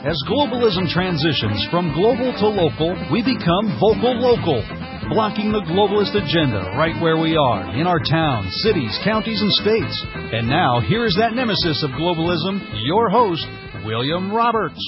As globalism transitions from global to local, we become vocal local, blocking the globalist agenda right where we are, in our towns, cities, counties, and states. And now, here is that nemesis of globalism, your host, William Roberts.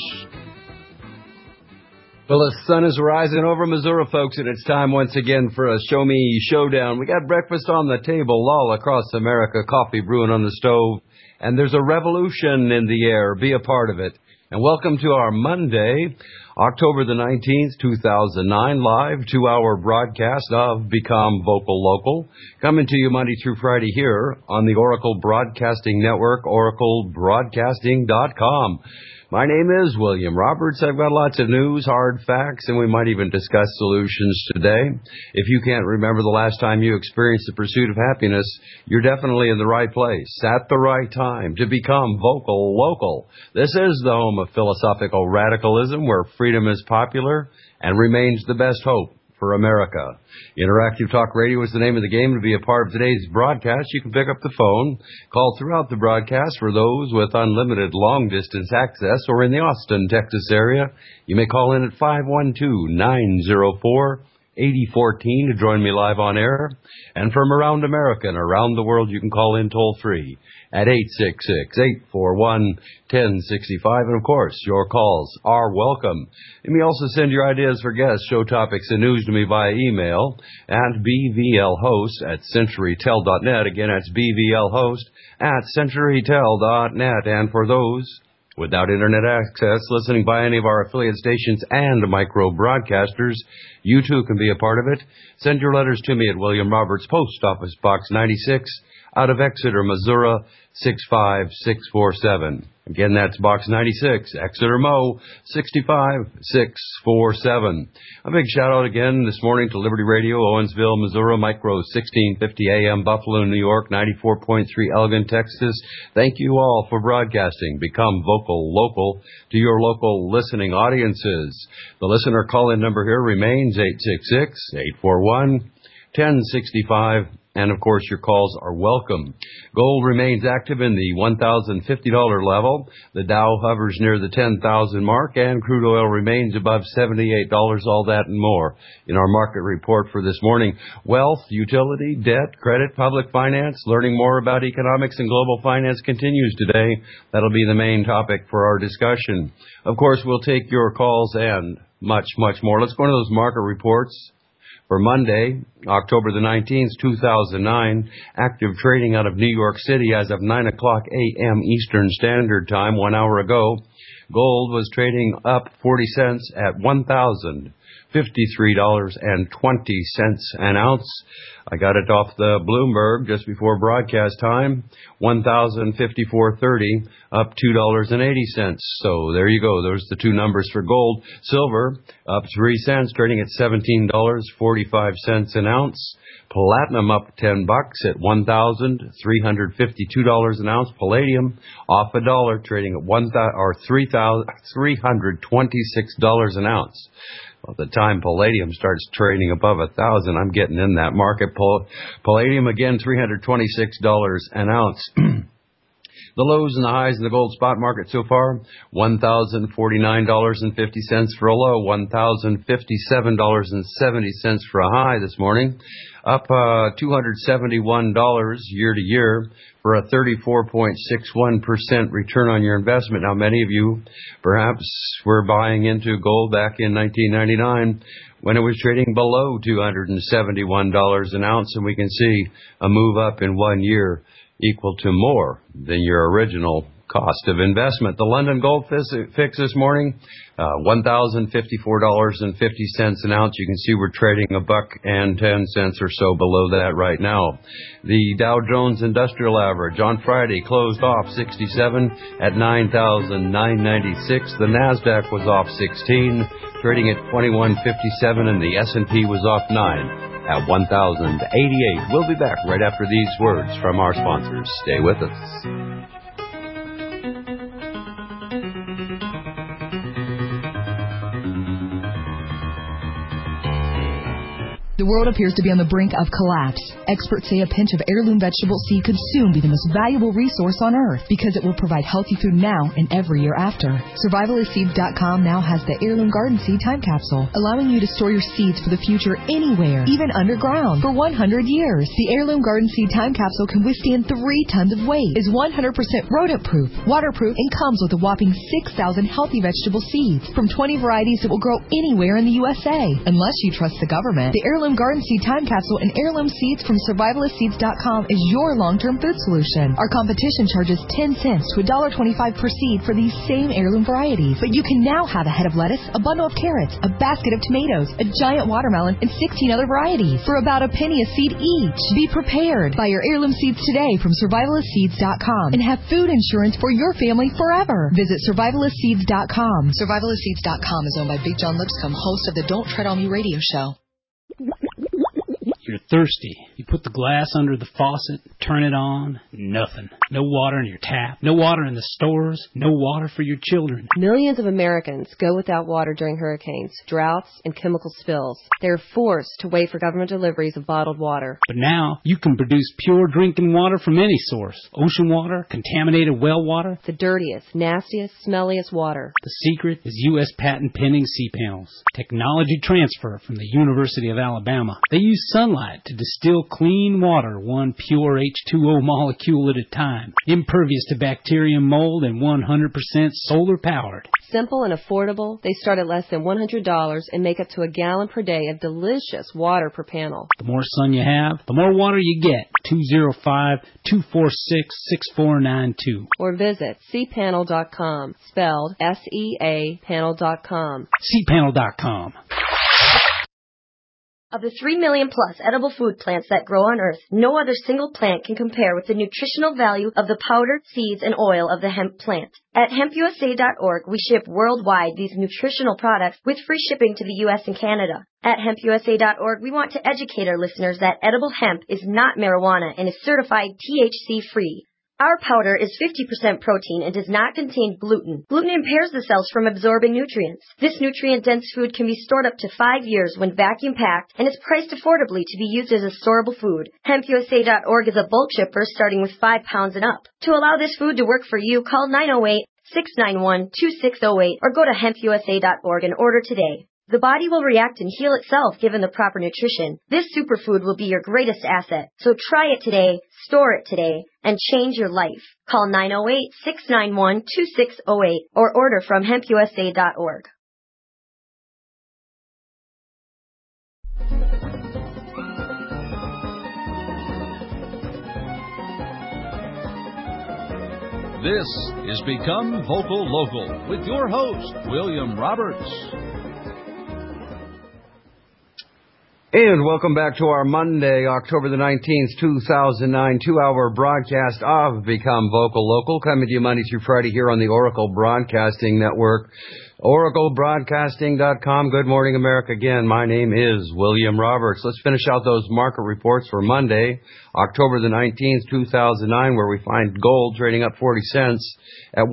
Well, the sun is rising over Missouri, folks, and it's time once again for a Show Me Showdown. We got breakfast on the table all across America, coffee brewing on the stove, and there's a revolution in the air. Be a part of it. And welcome to our Monday, October the 19th, 2009, live 2-hour broadcast of Become Vocal Local, coming to you Monday through Friday here on the Oracle Broadcasting Network, oraclebroadcasting.com. My name is William Roberts. I've got lots of news, hard facts, and we might even discuss solutions today. If you can't remember the last time you experienced the pursuit of happiness, you're definitely in the right place, at the right time, to become vocal local. This is the home of philosophical radicalism, where freedom is popular and remains the best hope for America. Interactive Talk Radio is the name of the game. To be a part of today's broadcast, you can pick up the phone, call throughout the broadcast. For those with unlimited long-distance access or in the Austin, Texas area, you may call in at 512-904-8014 to join me live on air. And from around America and around the world, you can call in toll-free at 866-841-1065. And, of course, your calls are welcome. You may also send your ideas for guests, show topics, and news to me via email at bvlhost@centurytel.net. Again, that's bvlhost@centurytel.net. And for those without Internet access, listening by any of our affiliate stations and micro broadcasters, you too can be a part of it. Send your letters to me at William Roberts, Post Office Box 96, out of Exeter, Missouri, 65647. Again, that's Box 96, Exeter, Mo, 65647. A big shout-out again this morning to Liberty Radio, Owensville, Missouri, Micro 1650 AM, Buffalo, New York, 94.3 Elgin, Texas. Thank you all for broadcasting. Become vocal local to your local listening audiences. The listener call-in number here remains 866-841-1065. And, of course, your calls are welcome. Gold remains active in the $1,050 level. The Dow hovers near the 10,000 mark, and crude oil remains above $78, all that and more. In our market report for this morning, wealth, utility, debt, credit, public finance, learning more about economics and global finance continues today. That'll be the main topic for our discussion. Of course, we'll take your calls and much, much more. Let's go into those market reports. For Monday, October the 19th, 2009, active trading out of New York City as of 9 o'clock a.m. Eastern Standard Time, 1 hour ago. Gold was trading up 40 cents at $1,053.20 an ounce. I got it off the Bloomberg just before broadcast time, $1,054.30, up $2.80. So there you go. Those are the two numbers for gold. Silver, up 3 cents, trading at $17.45 an ounce. Platinum up $10 at $1,352 an ounce. Palladium off $1, trading at $326 an ounce. Well, the time palladium starts trading above 1,000, I'm getting in that market. Palladium again, $326 an ounce. The lows and the highs in the gold spot market so far, $1,049.50 for a low, $1,057.70 for a high this morning, up $271 year to year for a 34.61% return on your investment. Now, many of you perhaps were buying into gold back in 1999 when it was trading below $271 an ounce, and we can see a move up in 1 year equal to more than your original cost of investment. The London Gold Fix this morning, $1,054.50 an ounce. You can see we're trading $1.10 or so below that right now. The Dow Jones Industrial Average on Friday closed off 67 at 9,996. The Nasdaq was off 16, trading at 2157, and the S&P was off 9 at 1,088. We'll be back right after these words from our sponsors. Stay with us. The world appears to be on the brink of collapse. Experts say a pinch of heirloom vegetable seed could soon be the most valuable resource on Earth because it will provide healthy food now and every year after. Survivalistseeds.com now has the Heirloom Garden Seed Time Capsule, allowing you to store your seeds for the future anywhere, even underground, for 100 years. The Heirloom Garden Seed Time Capsule can withstand 3 tons of weight, is 100% rodent-proof, waterproof, and comes with a whopping 6,000 healthy vegetable seeds from 20 varieties that will grow anywhere in the USA. Unless you trust the government, the Heirloom Garden Seed Time Capsule and heirloom seeds from Survivalistseeds.com is your long-term food solution. Our competition charges 10 cents to $1.25 per seed for these same heirloom varieties. But you can now have a head of lettuce, a bundle of carrots, a basket of tomatoes, a giant watermelon, and 16 other varieties for about a penny a seed each. Be prepared. Buy your heirloom seeds today from Survivalistseeds.com and have food insurance for your family forever. Visit Survivalistseeds.com. Survivalistseeds.com is owned by Big John Lipscomb, host of the Don't Tread on Me radio show. You're thirsty. You put the glass under the faucet, turn it on, nothing. No water in your tap, no water in the stores, no water for your children. Millions of Americans go without water during hurricanes, droughts, and chemical spills. They're forced to wait for government deliveries of bottled water. But now you can produce pure drinking water from any source. Ocean water, contaminated well water. The dirtiest, nastiest, smelliest water. The secret is U.S. patent pending C-panels. Technology transfer from the University of Alabama. They use sunlight to distill clean water, one pure H2O molecule at a time, impervious to bacteria and mold, and 100% solar powered. Simple and affordable, they start at less than $100 and make up to a gallon per day of delicious water per panel. The more sun you have, the more water you get. 205-246-6492. Or visit cpanel.com, spelled S-E-A panel.com. cpanel.com. Of the 3 million plus edible food plants that grow on Earth, no other single plant can compare with the nutritional value of the powdered seeds and oil of the hemp plant. At hempusa.org, we ship worldwide these nutritional products with free shipping to the U.S. and Canada. At hempusa.org, we want to educate our listeners that edible hemp is not marijuana and is certified THC-free. Our powder is 50% protein and does not contain gluten. Gluten impairs the cells from absorbing nutrients. This nutrient-dense food can be stored up to 5 years when vacuum-packed and is priced affordably to be used as a storable food. HempUSA.org is a bulk shipper starting with 5 pounds and up. To allow this food to work for you, call 908-691-2608 or go to hempusa.org and order today. The body will react and heal itself given the proper nutrition. This superfood will be your greatest asset. So try it today, store it today, and change your life. Call 908-691-2608 or order from hempusa.org. This is Become Vocal Local with your host, William Roberts. And welcome back to our Monday, October the 19th, 2009, 2-hour broadcast of Become Vocal Local, coming to you Monday through Friday here on the Oracle Broadcasting Network, oraclebroadcasting.com. Good morning, America. Again, my name is William Roberts. Let's finish out those market reports for Monday, October the 19th, 2009, where we find gold trading up 40 cents at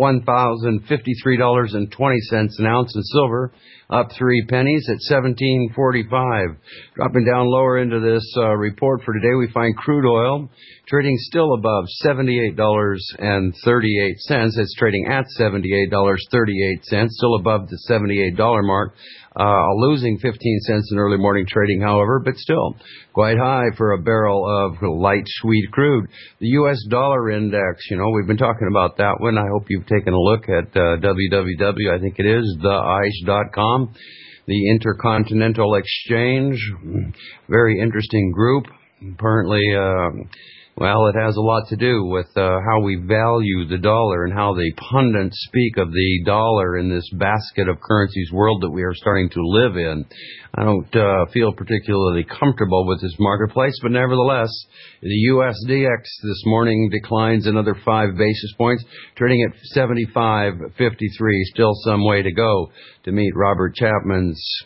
$1,053.20 an ounce, and silver up 3 pennies at $17.45. Dropping down lower into this report for today, we find crude oil trading still above $78.38. It's trading at $78.38, still above the $78 mark. Losing 15 cents in early morning trading, however, but still quite high for a barrel of light sweet crude. The U.S. dollar index, we've been talking about that one. I hope you've taken a look at www, I think it is, theice.com, the Intercontinental Exchange. Very interesting group. Apparently, well, it has a lot to do with how we value the dollar and how the pundits speak of the dollar in this basket of currencies world that we are starting to live in. I don't feel particularly comfortable with this marketplace, but nevertheless, the USDX this morning declines another 5 basis points, trading at 75.53. Still some way to go to meet Robert Chapman's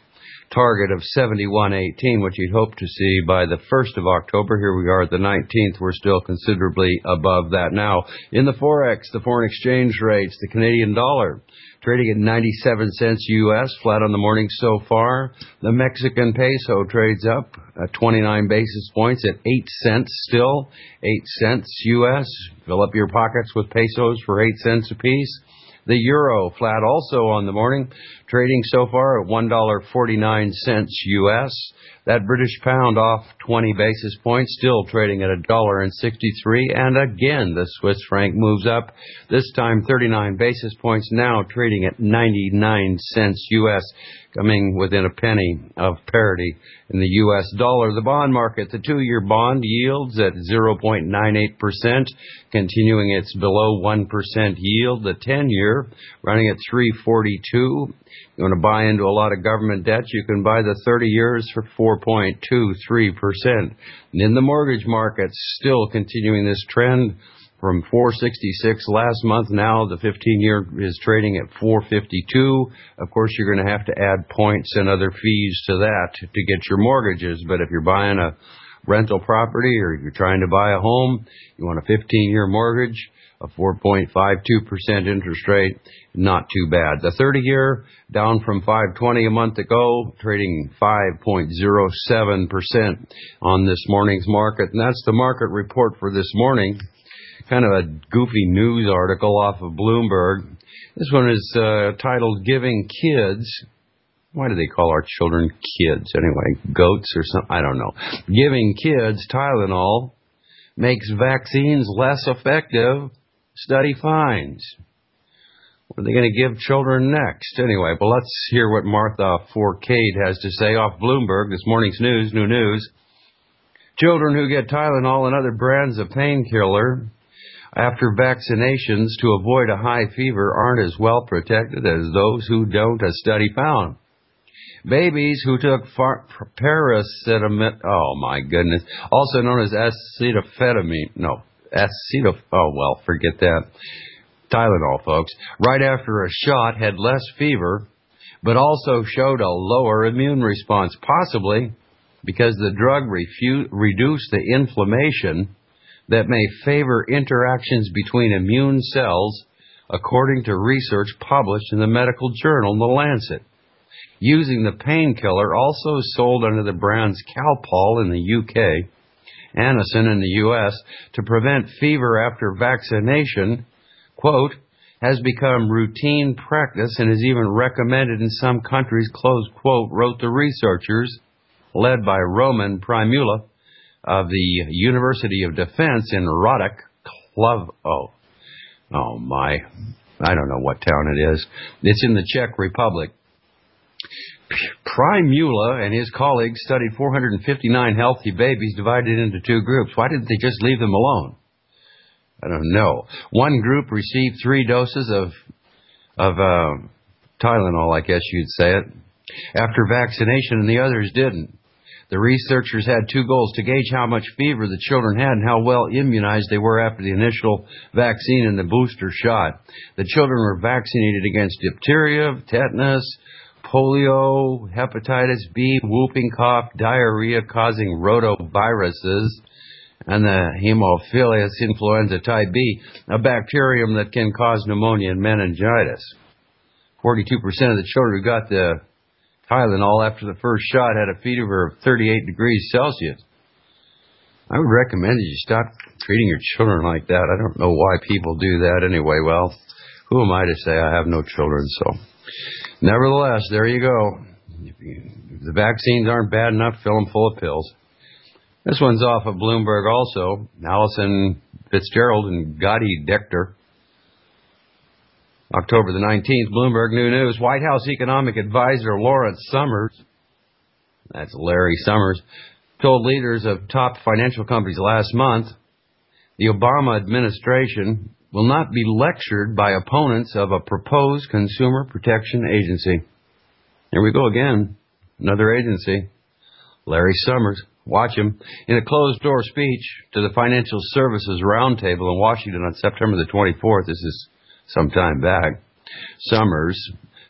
target of 71.18, which you'd hope to see by the 1st of October. Here we are at the 19th. We're still considerably above that now. In the Forex, the foreign exchange rates, the Canadian dollar trading at 97 cents U.S., flat on the morning so far. The Mexican peso trades up at 29 basis points at 8 cents still, 8 cents U.S. Fill up your pockets with pesos for 8 cents apiece. The euro flat also on the morning, trading so far at $1.49 U.S. That British pound off 20 basis points, still trading at $1.63. And again, the Swiss franc moves up, this time 39 basis points, now trading at 99 cents U.S., coming within a penny of parity in the U.S. dollar. The bond market, the 2-year bond yields at 0.98%, continuing its below 1% yield. The 10-year running at 3.42. You want to buy into a lot of government debt, you can buy the 30 years for 4.23%. And in the mortgage market, still continuing this trend from 4.66 last month. Now the 15-year is trading at 4.52. Of course, you're going to have to add points and other fees to that to get your mortgages. But if you're buying a rental property or you're trying to buy a home, you want a 15-year mortgage, a 4.52% interest rate, not too bad. The 30-year down from 5.20 a month ago, trading 5.07% on this morning's market. And that's the market report for this morning. Kind of a goofy news article off of Bloomberg. This one is titled Giving Kids. Why do they call our children kids anyway? Goats or something? I don't know. Giving kids Tylenol makes vaccines less effective. Study finds. What are they going to give children next? Anyway, well, let's hear what Martha Fourcade has to say off Bloomberg. This morning's news, new news. Children who get Tylenol and other brands of painkiller after vaccinations to avoid a high fever aren't as well protected as those who don't, a study found. Babies who took paracetamol, oh my goodness, also known as forget that. Tylenol, folks, right after a shot had less fever, but also showed a lower immune response, possibly because the drug reduced the inflammation that may favor interactions between immune cells, according to research published in the medical journal The Lancet. Using the painkiller, also sold under the brands Calpol in the UK, Anacin in the US, to prevent fever after vaccination, quote, has become routine practice and is even recommended in some countries, close quote, wrote the researchers, led by Roman Primula of the University of Defense in Radek. I don't know what town it is. It's in the Czech Republic. Primula and his colleagues studied 459 healthy babies divided into 2 groups. Why didn't they just leave them alone? I don't know. One group received 3 doses of Tylenol, I guess you'd say it, after vaccination, and the others didn't. The researchers had 2 goals: to gauge how much fever the children had and how well immunized they were after the initial vaccine and the booster shot. The children were vaccinated against diphtheria, tetanus, polio, hepatitis B, whooping cough, diarrhea causing rotaviruses, and the Haemophilus influenza type B, a bacterium that can cause pneumonia and meningitis. 42% of the children who got the Tylenol after the first shot had a fever of 38 degrees Celsius. I would recommend that you stop treating your children like that. I don't know why people do that anyway. Well, who am I to say? I have no children, so. Nevertheless, there you go. If the vaccines aren't bad enough, fill them full of pills. This one's off of Bloomberg also. Allison Fitzgerald and Gotti Dechter. October the 19th, Bloomberg New News. White House Economic Advisor Lawrence Summers, that's Larry Summers, told leaders of top financial companies last month the Obama administration will not be lectured by opponents of a proposed consumer protection agency. Here we go again. Another agency. Larry Summers. Watch him. In a closed-door speech to the Financial Services Roundtable in Washington on September the 24th, this is some time back, Summers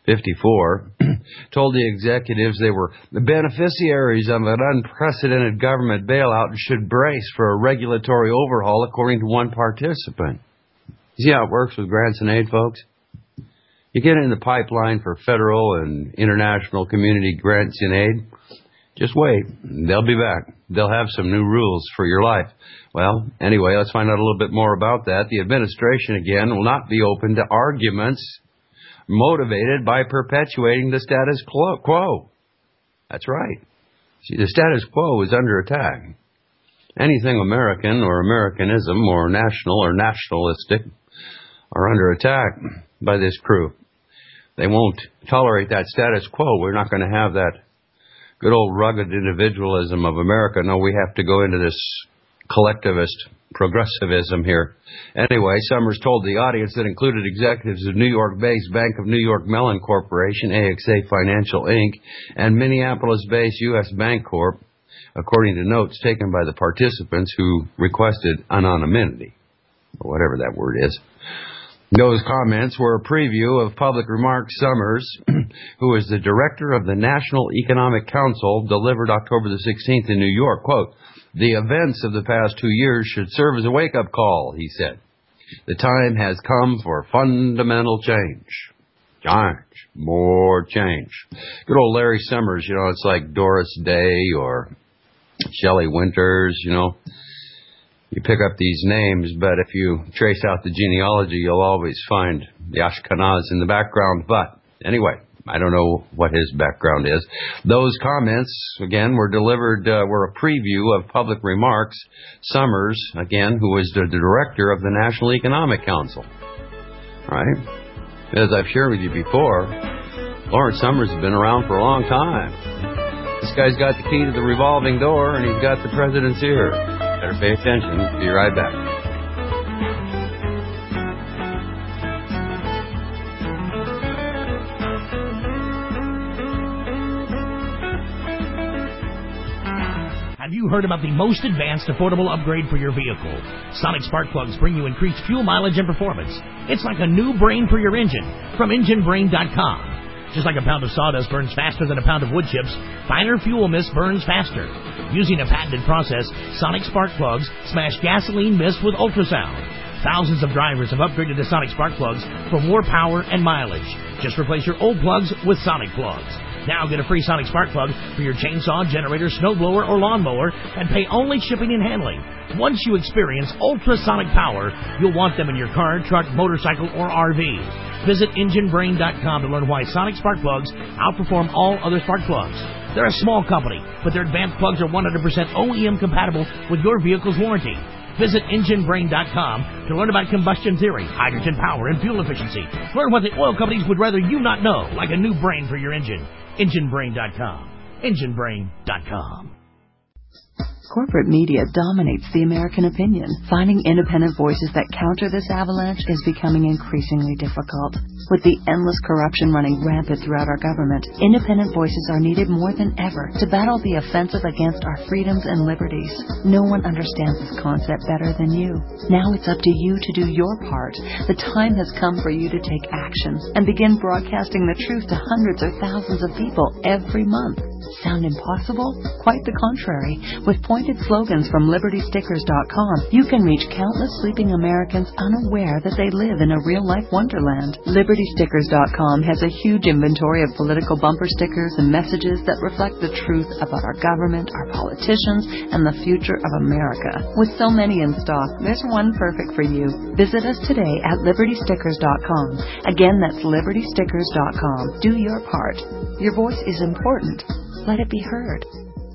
54, told the executives they were the beneficiaries of an unprecedented government bailout and should brace for a regulatory overhaul, according to one participant. You see how it works with grants and aid, folks? You get in the pipeline for federal and international community grants and aid, just wait. They'll be back. They'll have some new rules for your life. Well, anyway, let's find out a little bit more about that. The administration, again, will not be open to arguments motivated by perpetuating the status quo. That's right. See, the status quo is under attack. Anything American or Americanism or national or nationalistic are under attack by this crew. They won't tolerate that status quo. We're not going to have that good old rugged individualism of America. No, we have to go into this collectivist progressivism here. Anyway, Summers told the audience that included executives of New York-based Bank of New York Mellon Corporation, AXA Financial Inc., and Minneapolis-based U.S. Bancorp, according to notes taken by the participants who requested anonymity, or whatever that word is. Those comments were a preview of public remarks Summers, who is the director of the National Economic Council, delivered October the 16th in New York. Quote, "The events of the past 2 years should serve as a wake-up call," he said. "The time has come for fundamental change. More change." Good old Larry Summers, it's like Doris Day or Shelley Winters, You pick up these names, but if you trace out the genealogy, you'll always find the Ashkenaz in the background. But anyway, I don't know what his background is. Those comments, again, were a preview of public remarks. Summers, again, who is the director of the National Economic Council. All right? As I've shared with you before, Lawrence Summers has been around for a long time. This guy's got the key to the revolving door, and he's got the president's ear. Better pay attention. Be right back. Have you heard about the most advanced affordable upgrade for your vehicle? Sonic spark plugs bring you increased fuel mileage and performance. It's like a new brain for your engine from EngineBrain.com. Just like a pound of sawdust burns faster than a pound of wood chips, finer fuel mist burns faster. Using a patented process, Sonic spark plugs smash gasoline mist with ultrasound. Thousands of drivers have upgraded to Sonic spark plugs for more power and mileage. Just replace your old plugs with Sonic plugs. Now get a free Sonic spark plug for your chainsaw, generator, snowblower, or lawnmower, and pay only shipping and handling. Once you experience ultrasonic power, you'll want them in your car, truck, motorcycle, or RV. Visit EngineBrain.com to learn why Sonic spark plugs outperform all other spark plugs. They're a small company, but their advanced plugs are 100% OEM compatible with your vehicle's warranty. Visit EngineBrain.com to learn about combustion theory, hydrogen power, and fuel efficiency. Learn what the oil companies would rather you not know, like a new brain for your engine. EngineBrain.com. EngineBrain.com. Corporate media dominates the American opinion. Finding independent voices that counter this avalanche is becoming increasingly difficult. With the endless corruption running rampant throughout our government, independent voices are needed more than ever to battle the offensive against our freedoms and liberties. No one understands this concept better than you. Now it's up to you to do your part. The time has come for you to take action and begin broadcasting the truth to hundreds or thousands of people every month. Sound impossible? Quite the contrary. With pointed slogans from LibertyStickers.com, you can reach countless sleeping Americans unaware that they live in a real-life wonderland. LibertyStickers.com has a huge inventory of political bumper stickers and messages that reflect the truth about our government, our politicians, and the future of America. With so many in stock, there's one perfect for you. Visit us today at LibertyStickers.com. Again, that's LibertyStickers.com. Do your part. Your voice is important. Let it be heard.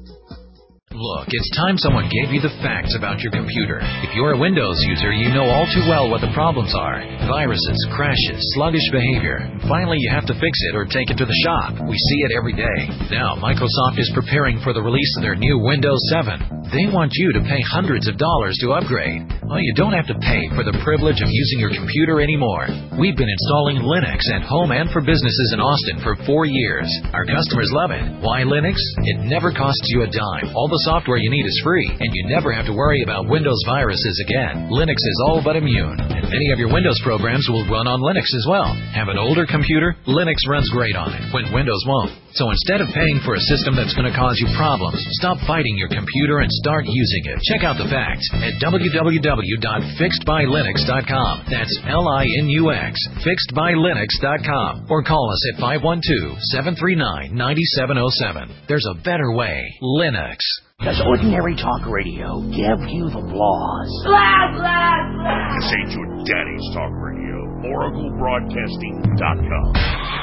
Look, it's time someone gave you the facts about your computer. If you're a Windows user, you know all too well what the problems are. Viruses, crashes, sluggish behavior. Finally, you have to fix it or take it to the shop. We see it every day. Now, Microsoft is preparing for the release of their new Windows 7. They want you to pay hundreds of dollars to upgrade. Well, you don't have to pay for the privilege of using your computer anymore. We've been installing Linux at home and for businesses in Austin for 4 years. Our customers love it. Why Linux? It never costs you a dime. All the software you need is free, and you never have to worry about Windows viruses again. Linux is all but immune, and many of your Windows programs will run on Linux as well. Have an older computer? Linux runs great on it, when Windows won't. So instead of paying for a system that's going to cause you problems, stop fighting your computer and start using it. Check out the facts at www.fixedbylinux.com. That's Linux, fixedbylinux.com. Or call us at 512-739-9707. There's a better way. Linux. Does ordinary talk radio give you the blahs? Blah, blah, blah. This ain't your daddy's talk radio. OracleBroadcasting.com.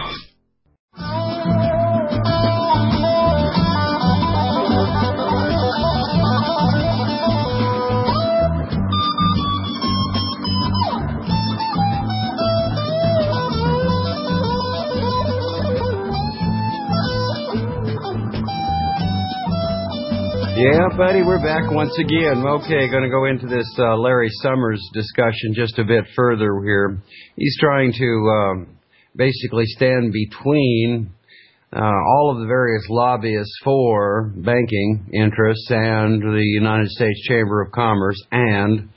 Yeah, buddy, we're back once again. Okay, going to go into this Larry Summers discussion just a bit further here. He's trying to basically stand between all of the various lobbyists for banking interests and the United States Chamber of Commerce and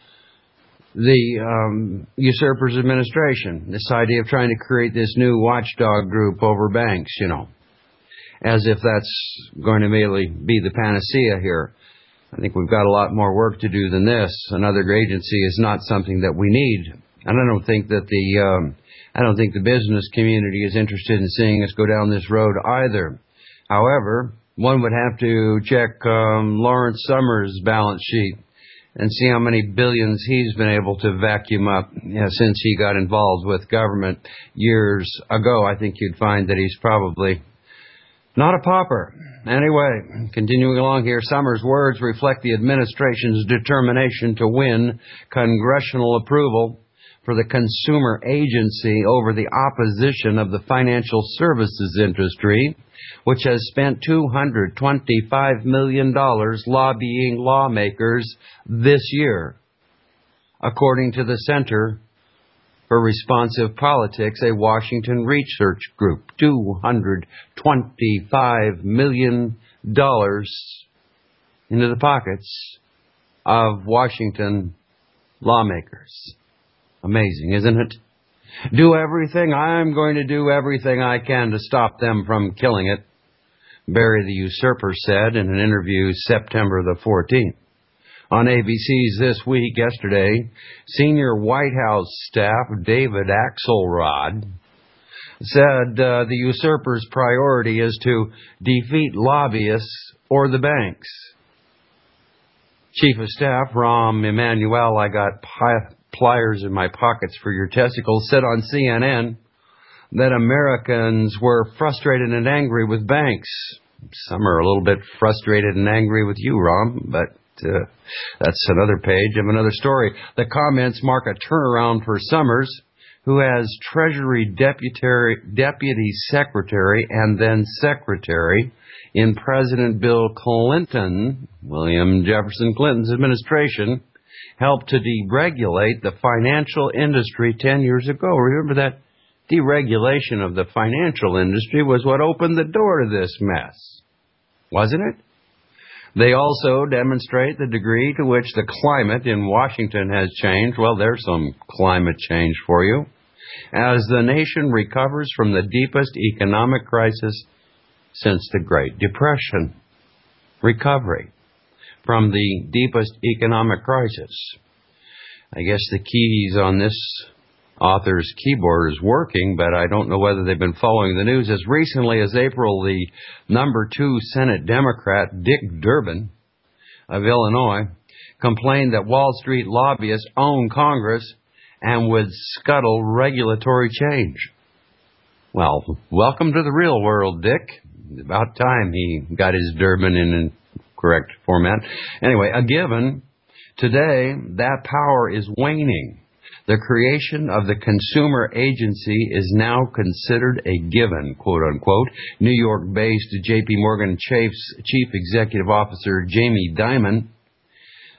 the usurpers administration. This idea of trying to create this new watchdog group over banks, you know, as if that's going to merely be the panacea here. I think we've got a lot more work to do than this. Another agency is not something that we need. And I don't think that the business community is interested in seeing us go down this road either. However, one would have to check Lawrence Summers' balance sheet and see how many billions he's been able to vacuum up since he got involved with government years ago. I think you'd find that he's probably not a pauper. Anyway, continuing along here, Summers' words reflect the administration's determination to win congressional approval for the consumer agency over the opposition of the financial services industry, which has spent $225 million lobbying lawmakers this year, according to the Center for Responsive Politics, a Washington research group. $225 million into the pockets of Washington lawmakers. Amazing, isn't it? I'm going to do everything I can to stop them from killing it, Barry the Usurper said in an interview September the 14th. On ABC's This Week yesterday, senior White House staff David Axelrod said the usurper's priority is to defeat lobbyists or the banks. Chief of Staff Rahm Emanuel, I got pliers in my pockets for your testicles, said on CNN that Americans were frustrated and angry with banks. Some are a little bit frustrated and angry with you, Rahm, but that's another page of another story. The comments mark a turnaround for Summers, who has Treasury Deputy Secretary and then Secretary in President Bill Clinton, William Jefferson Clinton's administration, helped to deregulate the financial industry 10 years ago. Remember that deregulation of the financial industry was what opened the door to this mess, wasn't it? They also demonstrate the degree to which the climate in Washington has changed. Well, there's some climate change for you. As the nation recovers from the deepest economic crisis since the Great Depression. Recovery from the deepest economic crisis. I guess the keys on this author's keyboard is working, but I don't know whether they've been following the news. As recently as April, the number 2 Senate Democrat, Dick Durbin of Illinois, complained that Wall Street lobbyists own Congress and would scuttle regulatory change. Well, welcome to the real world, Dick. About time he got his Durbin in correct format. Anyway, a given. Today, that power is waning. The creation of the consumer agency is now considered a given, quote unquote. New York-based J.P. Morgan Chase's Chief Executive Officer Jamie Dimon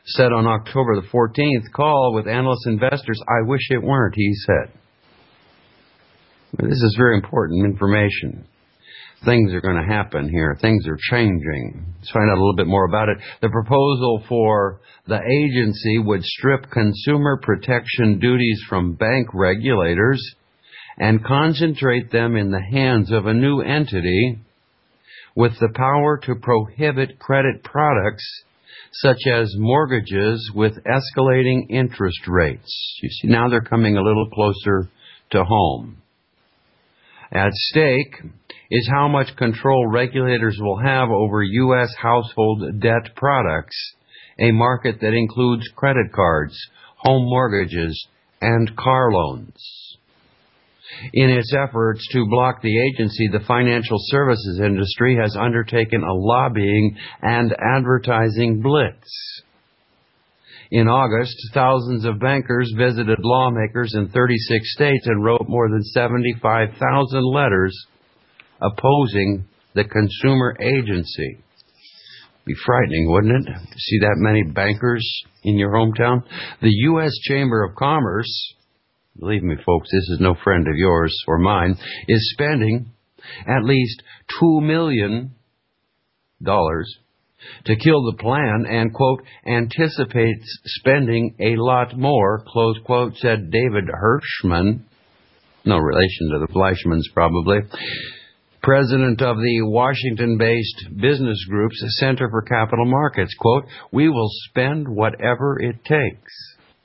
said on October the 14th call with analyst investors, "I wish it weren't," he said. This is very important information. Things are going to happen here. Things are changing. Let's find out a little bit more about it. The proposal for the agency would strip consumer protection duties from bank regulators and concentrate them in the hands of a new entity with the power to prohibit credit products such as mortgages with escalating interest rates. You see, now they're coming a little closer to home. At stake is how much control regulators will have over U.S. household debt products, a market that includes credit cards, home mortgages, and car loans. In its efforts to block the agency, the financial services industry has undertaken a lobbying and advertising blitz. In August, thousands of bankers visited lawmakers in 36 states and wrote more than 75,000 letters opposing the consumer agency. Be frightening, wouldn't it, to see that many bankers in your hometown? The U.S. Chamber of Commerce, believe me, folks, this is no friend of yours or mine, is spending at least $2 million to kill the plan and, quote, anticipates spending a lot more, close quote, said David Hirschman, no relation to the Fleischmans probably, president of the Washington-based business group's Center for Capital Markets. Quote, "We will spend whatever it takes.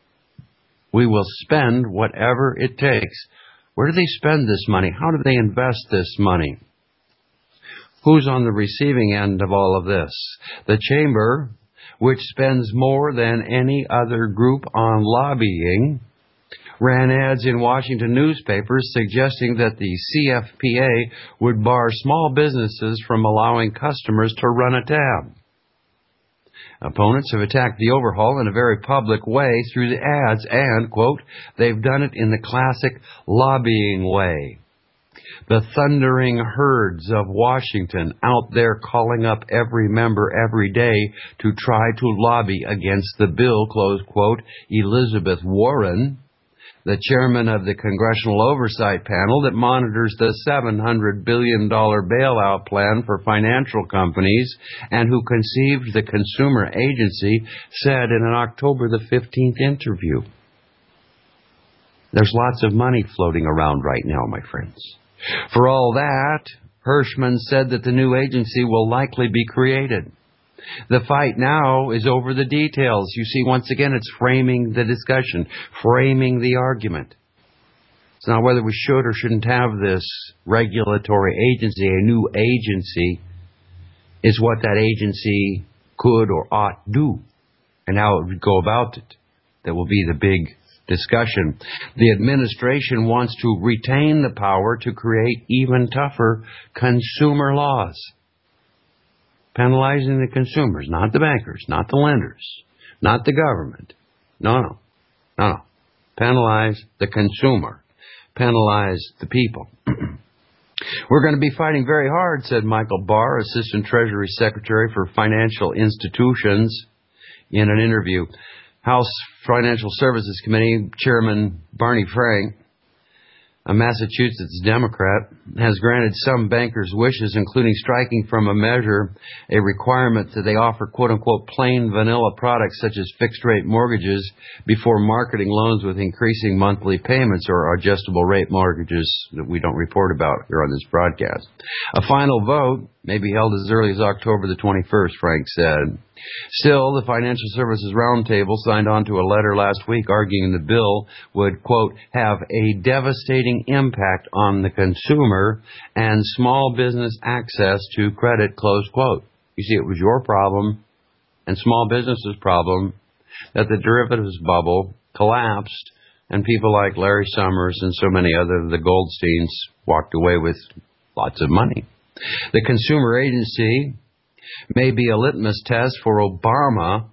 We will spend whatever it takes." Where do they spend this money? How do they invest this money? Who's on the receiving end of all of this? The Chamber, which spends more than any other group on lobbying, ran ads in Washington newspapers suggesting that the CFPA would bar small businesses from allowing customers to run a tab. Opponents have attacked the overhaul in a very public way through the ads and, quote, they've done it in the classic lobbying way. The thundering herds of Washington out there calling up every member every day to try to lobby against the bill, close quote. Elizabeth Warren, the chairman of the Congressional Oversight Panel that monitors the $700 billion bailout plan for financial companies and who conceived the Consumer Agency, said in an October the 15th interview, "There's lots of money floating around right now, my friends. For all that, Hirschman said that the new agency will likely be created. The fight now is over the details." You see, once again, it's framing the discussion, framing the argument. It's not whether we should or shouldn't have this regulatory agency, a new agency. It's what that agency could or ought do and how it would go about it that will be the big discussion. The administration wants to retain the power to create even tougher consumer laws. Penalizing the consumers, not the bankers, not the lenders, not the government. No. Penalize the consumer. Penalize the people. "We're going to be fighting very hard," said Michael Barr, Assistant Treasury Secretary for Financial Institutions, in an interview. House Financial Services Committee Chairman Barney Frank, a Massachusetts Democrat, has granted some bankers' wishes, including striking from a measure a requirement that they offer quote-unquote plain vanilla products such as fixed-rate mortgages before marketing loans with increasing monthly payments or adjustable rate mortgages that we don't report about here on this broadcast. A final vote may be held as early as October the 21st, Frank said. Still, the Financial Services Roundtable signed on to a letter last week arguing the bill would, quote, have a devastating impact on the consumer and small business access to credit, close quote. You see, it was your problem and small businesses' problem that the derivatives bubble collapsed and people like Larry Summers and so many other the Goldsteins walked away with lots of money. The Consumer Agency may be a litmus test for Obama's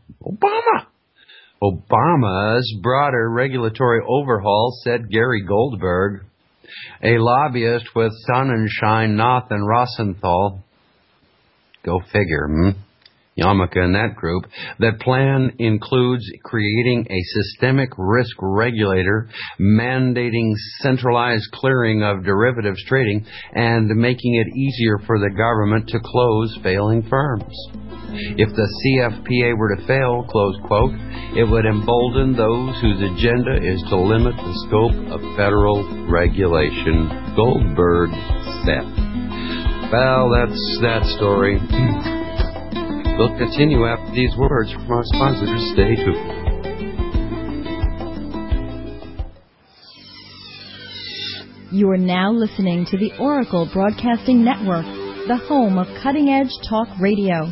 broader regulatory overhaul, said Gary Goldberg, a lobbyist with Sonnenschein, Noth, and Rosenthal. Go figure, Yamaka and that group, that plan includes creating a systemic risk regulator, mandating centralized clearing of derivatives trading, and making it easier for the government to close failing firms. If the CFPA were to fail, close quote, it would embolden those whose agenda is to limit the scope of federal regulation, Goldberg said. Well, that's that story. We'll continue after these words from our sponsors. Stay tuned. You are now listening to the Oracle Broadcasting Network, the home of cutting-edge talk radio.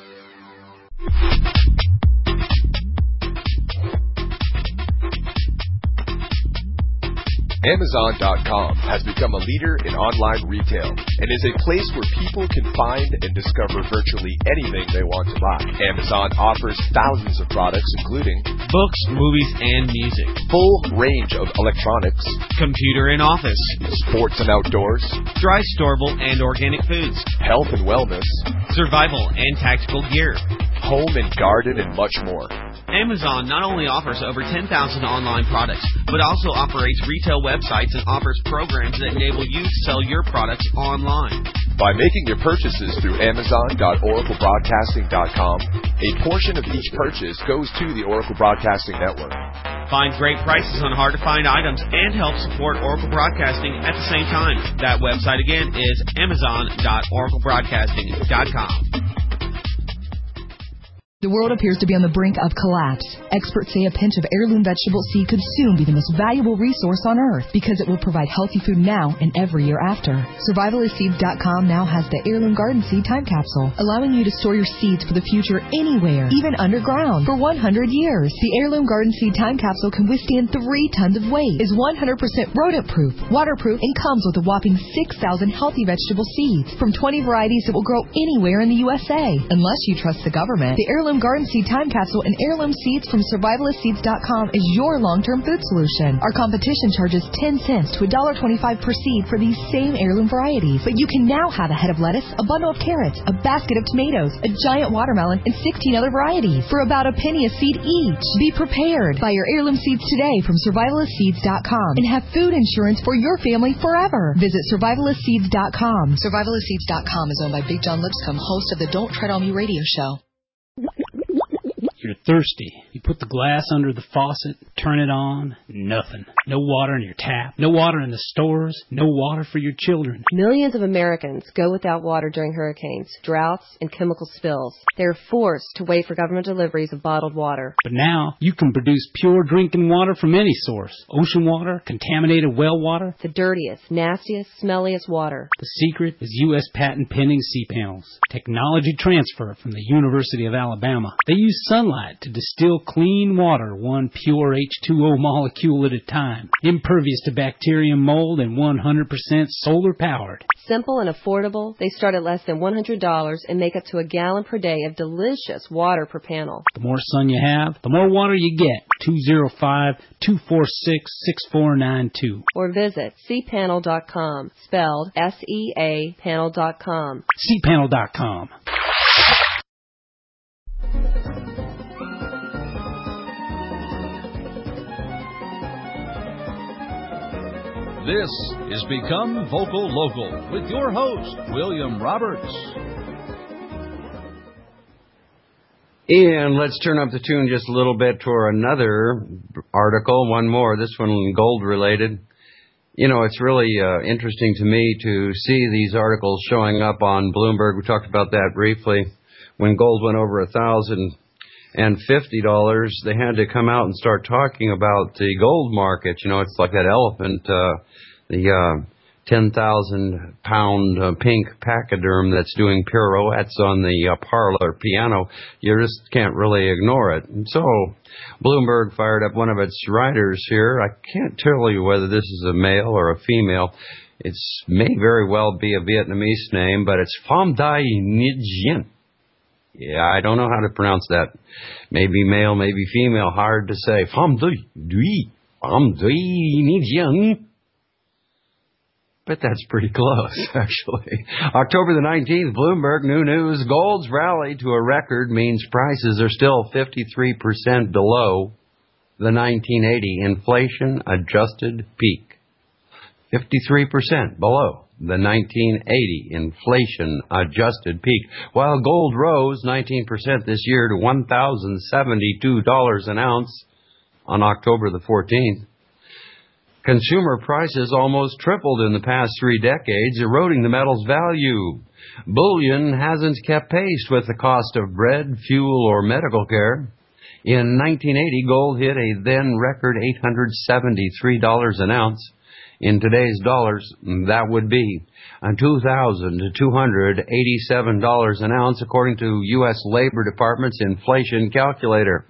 Amazon.com has become a leader in online retail and is a place where people can find and discover virtually anything they want to buy. Amazon offers thousands of products including books, movies, and music, full range of electronics, computer and office, sports and outdoors, dry, storable, and organic foods, health and wellness, survival and tactical gear, home and garden, and much more. Amazon not only offers over 10,000 online products, but also operates retail websites and offers programs that enable you to sell your products online. By making your purchases through Amazon.oraclebroadcasting.com, a portion of each purchase goes to the Oracle Broadcasting Network. Find great prices on hard-to-find items and help support Oracle Broadcasting at the same time. That website again is Amazon.oraclebroadcasting.com. The world appears to be on the brink of collapse. Experts say a pinch of heirloom vegetable seed could soon be the most valuable resource on Earth because it will provide healthy food now and every year after. Survivalistseeds.com now has the Heirloom Garden Seed Time Capsule, allowing you to store your seeds for the future anywhere, even underground, for 100 years. The Heirloom Garden Seed Time Capsule can withstand 3 tons of weight, is 100% rodent-proof, waterproof, and comes with a whopping 6,000 healthy vegetable seeds from 20 varieties that will grow anywhere in the USA. Unless you trust the government, the Heirloom Garden Seed Time Capsule and heirloom seeds from Survivalistseeds.com is your long-term food solution. Our competition charges 10 cents to $1.25 per seed for these same heirloom varieties. But you can now have a head of lettuce, a bundle of carrots, a basket of tomatoes, a giant watermelon, and 16 other varieties for about a penny a seed each. Be prepared. Buy your heirloom seeds today from Survivalistseeds.com and have food insurance for your family forever. Visit Survivalistseeds.com. Survivalistseeds.com is owned by Big John Lipscomb, host of the Don't Tread on Me radio show. You're thirsty. You put the glass under the faucet, turn it on, nothing. No water in your tap, no water in the stores, no water for your children. Millions of Americans go without water during hurricanes, droughts, and chemical spills. They are forced to wait for government deliveries of bottled water. But now, you can produce pure drinking water from any source. Ocean water, contaminated well water. The dirtiest, nastiest, smelliest water. The secret is U.S. patent pending C-panels. Technology transfer from the University of Alabama. They use sunlight to distill clean water, one pure H2O molecule at a time. Impervious to bacteria and mold and 100% solar powered. Simple and affordable, they start at less than $100 and make up to a gallon per day of delicious water per panel. The more sun you have, the more water you get. 205-246-6492. Or visit cpanel.com, spelled S-E-A panel.com. cpanel.com. This is Become Vocal Local with your host, William Roberts. And let's turn up the tune just a little bit to another article, one more, this one gold related. You know, it's really interesting to me to see these articles showing up on Bloomberg. We talked about that briefly. When gold went over $1,050, they had to come out and start talking about the gold market. You know, it's like that elephant, the 10,000-pound pink pachyderm that's doing pirouettes on the parlor piano. You just can't really ignore it. And so Bloomberg fired up one of its writers here. I can't tell you whether this is a male or a female. It may very well be a Vietnamese name, but it's Pham Dai Nguyen. Yeah, I don't know how to pronounce that. Maybe male, maybe female. Hard to say. Pham Dai Nguyen. but that's pretty close, actually. October the 19th, Bloomberg New News. Gold's rally to a record means prices are still 53% below the 1980 inflation-adjusted peak. 53% below the 1980 inflation-adjusted peak, while gold rose 19% this year to $1,072 an ounce on October the 14th. Consumer prices almost tripled in the past 3 decades, eroding the metal's value. Bullion hasn't kept pace with the cost of bread, fuel, or medical care. In 1980, gold hit a then record $873 an ounce. In today's dollars, that would be $2,287 an ounce, according to U.S. Labor Department's inflation calculator.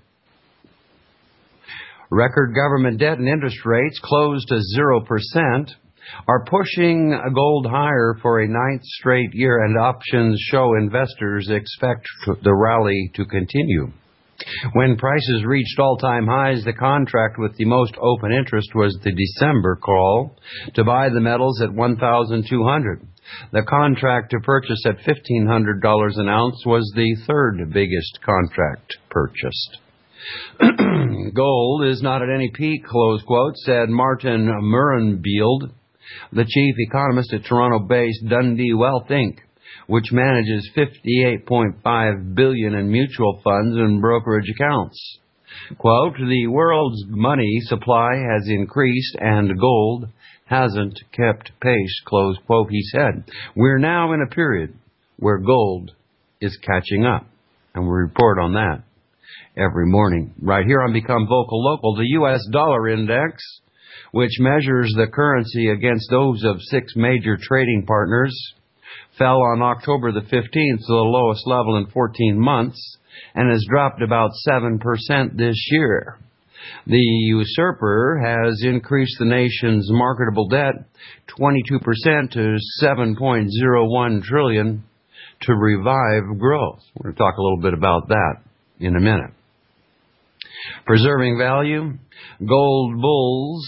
Record government debt and interest rates, close to 0%, are pushing gold higher for a 9th straight year, and options show investors expect the rally to continue. When prices reached all-time highs, the contract with the most open interest was the December call to buy the metals at $1,200. The contract to purchase at $1,500 an ounce was the third biggest contract purchased. Gold is not at any peak, close quote, said Martin Murenbield, the chief economist at Toronto-based Dundee Wealth Inc., which manages $58.5 billion in mutual funds and brokerage accounts. Quote, the world's money supply has increased and gold hasn't kept pace, close quote, he said. We're now in a period where gold is catching up, and we report on that every morning. Right here on Become Vocal Local, the U.S. dollar index, which measures the currency against those of 6 major trading partners, fell on October the 15th to the lowest level in 14 months and has dropped about 7% this year. The usurper has increased the nation's marketable debt 22% to $7.01 trillion to revive growth. We're going to talk a little bit about that in a minute. Preserving value, gold bull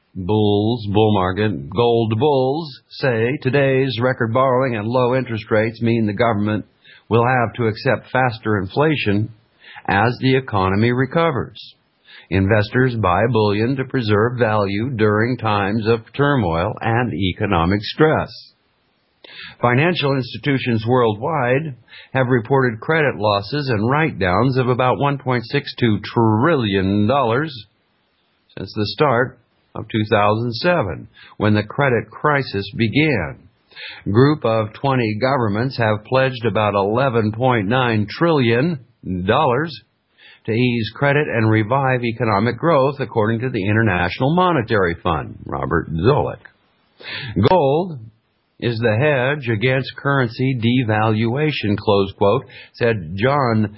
market. Gold bulls say today's record borrowing and low interest rates mean the government will have to accept faster inflation as the economy recovers. Investors buy bullion to preserve value during times of turmoil and economic stress. Financial institutions worldwide have reported credit losses and write-downs of about $1.62 trillion since the start of 2007, when the credit crisis began. Group of 20 governments have pledged about $11.9 trillion to ease credit and revive economic growth, according to the International Monetary Fund, Robert Zoellick. Gold is the hedge against currency devaluation, close quote, said John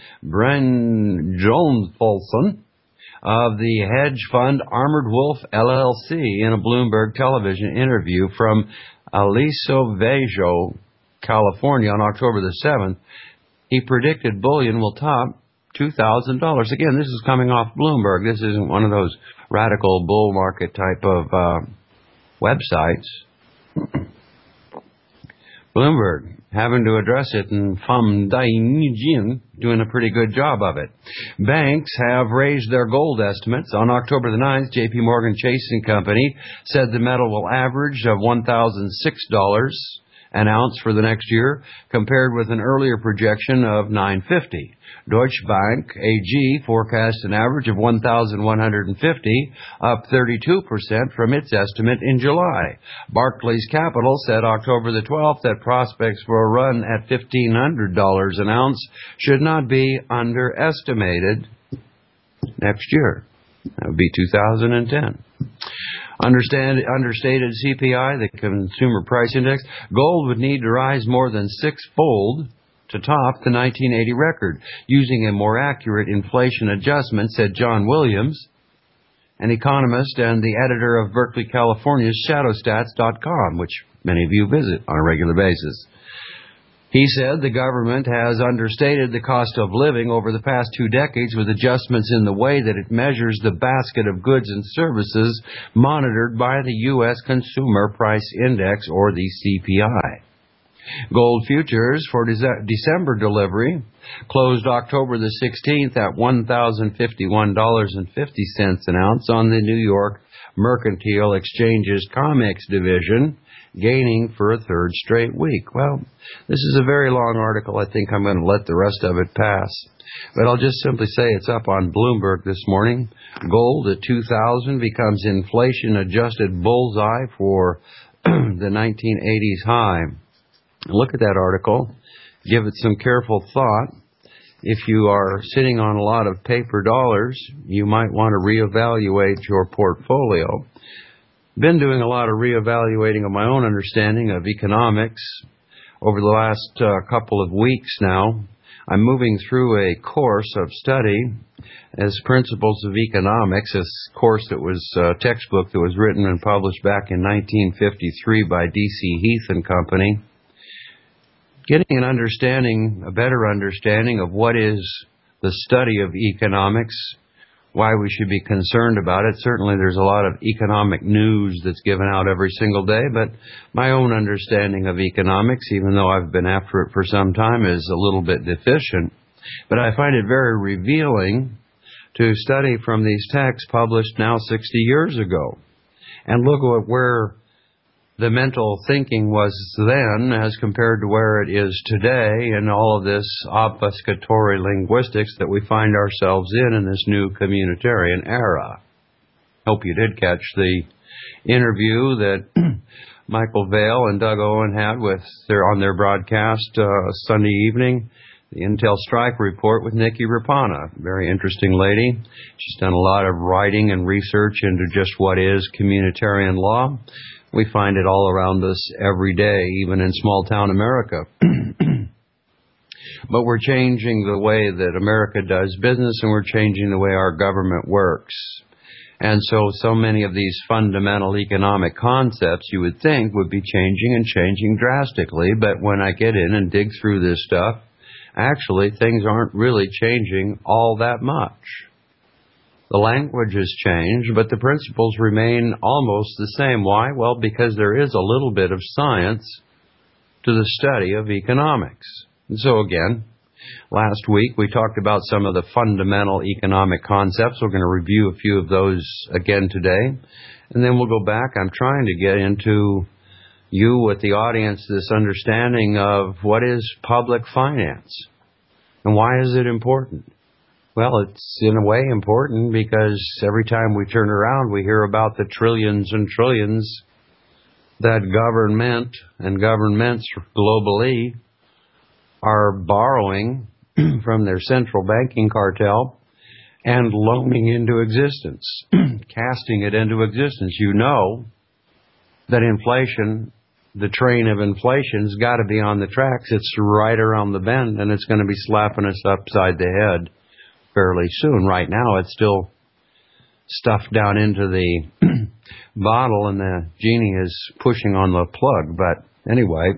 Brynjolfsson of the hedge fund Armored Wolf LLC in a Bloomberg television interview from Aliso Viejo, California on October the 7th. He predicted bullion will top $2,000. Again, this is coming off Bloomberg. This isn't one of those radical bull market type of websites. Bloomberg having to address it, and Pham Dai-Nguyen doing a pretty good job of it. Banks have raised their gold estimates. On October the 9th, J.P. Morgan Chase & Company said the metal will average of $1,006 an ounce for the next year, compared with an earlier projection of $950. Deutsche Bank AG forecast an average of $1,150, up 32% from its estimate in July. Barclays Capital said October the 12th that prospects for a run at $1,500 an ounce should not be underestimated next year. That would be 2010. Understated CPI, the Consumer Price Index. Gold would need to rise more than sixfold to top the 1980 record, using a more accurate inflation adjustment, said John Williams, an economist and the editor of Berkeley, California's ShadowStats.com, which many of you visit on a regular basis. He said the government has understated the cost of living over the past 2 decades with adjustments in the way that it measures the basket of goods and services monitored by the U.S. Consumer Price Index, or the CPI. Gold futures for December delivery closed October the 16th at $1,051.50 an ounce on the New York Mercantile Exchange's COMEX division, gaining for a third straight week. Well, this is a very long article. I think I'm going to let the rest of it pass. But I'll just simply say it's up on Bloomberg this morning. Gold at 2,000 becomes inflation-adjusted bullseye for the 1980s high. Look at that article. Give it some careful thought. If you are sitting on a lot of paper dollars, you might want to reevaluate your portfolio. Been doing a lot of reevaluating of my own understanding of economics over the last couple of weeks now. I'm moving through a course of study as Principles of Economics, a course that was a textbook that was written and published back in 1953 by D.C. Heath and Company. Getting a better understanding of what is the study of economics, why we should be concerned about it. Certainly there's a lot of economic news that's given out every single day, but my own understanding of economics, even though I've been after it for some time, is a little bit deficient. But I find it very revealing to study from these texts published now 60 years ago and look at where the mental thinking was then as compared to where it is today, and all of this obfuscatory linguistics that we find ourselves in this new communitarian era. Hope you did catch the interview that Michael Vale and Doug Owen had on their broadcast Sunday evening, the Intel Strike Report with Nikki Rapana. Very interesting lady. She's done a lot of writing and research into just what is communitarian law. We find it all around us every day, even in small-town America. But we're changing the way that America does business, and we're changing the way our government works. And so many of these fundamental economic concepts you would think would be changing drastically. But when I get in and dig through this stuff, actually things aren't really changing all that much. The language has changed, but the principles remain almost the same. Why? Well, because there is a little bit of science to the study of economics. And so again, last week we talked about some of the fundamental economic concepts. We're going to review a few of those again today. And then we'll go back. I'm trying to get into you with the audience this understanding of what is public finance and why is it important. Well, it's in a way important because every time we turn around, we hear about the trillions and trillions that government and governments globally are borrowing from their central banking cartel and loaning into existence, casting it into existence. You know that inflation, the train of inflation's got to be on the tracks. It's right around the bend, and it's going to be slapping us upside the head fairly soon. Right now, it's still stuffed down into the bottle, and the genie is pushing on the plug. But anyway,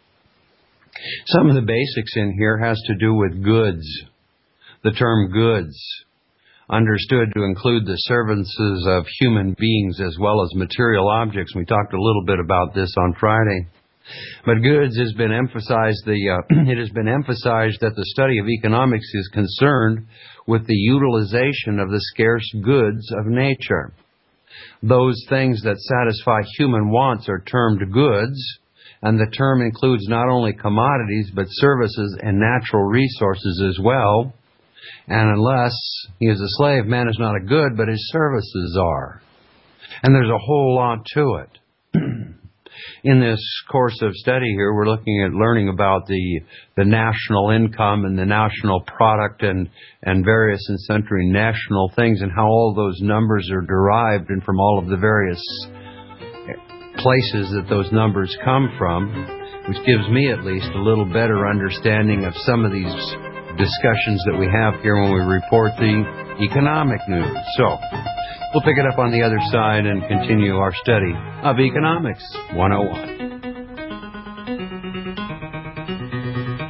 some of the basics in here has to do with goods. The term goods, understood to include the services of human beings as well as material objects. We talked a little bit about this on Friday. But goods has been emphasized. It has been emphasized that the study of economics is concerned with the utilization of the scarce goods of nature. Those things that satisfy human wants are termed goods, and the term includes not only commodities but services and natural resources as well. And unless he is a slave, man is not a good, but his services are. And there's a whole lot to it. In this course of study here, we're looking at learning about the national income and the national product and various and sundry national things and how all those numbers are derived and from all of the various places that those numbers come from, which gives me at least a little better understanding of some of these discussions that we have here when we report the economic news. So we'll pick it up on the other side and continue our study of Economics 101.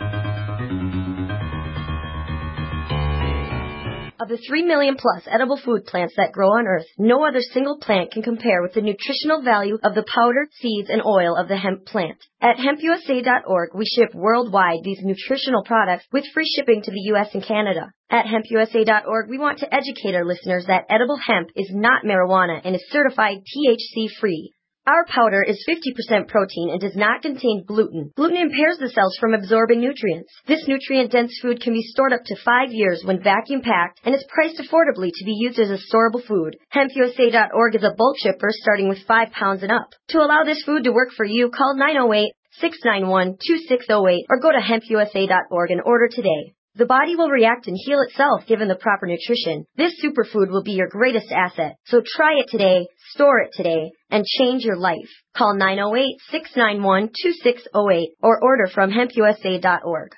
With 3 million plus edible food plants that grow on Earth, no other single plant can compare with the nutritional value of the powder, seeds, and oil of the hemp plant. At hempusa.org, we ship worldwide these nutritional products with free shipping to the U.S. and Canada. At hempusa.org, we want to educate our listeners that edible hemp is not marijuana and is certified THC-free. Our powder is 50% protein and does not contain gluten. Gluten impairs the cells from absorbing nutrients. This nutrient-dense food can be stored up to 5 years when vacuum-packed and is priced affordably to be used as a storable food. HempUSA.org is a bulk shipper starting with 5 pounds and up. To allow this food to work for you, call 908-691-2608 or go to hempusa.org and order today. The body will react and heal itself given the proper nutrition. This superfood will be your greatest asset. So try it today, store it today, and change your life. Call 908-691-2608 or order from hempusa.org.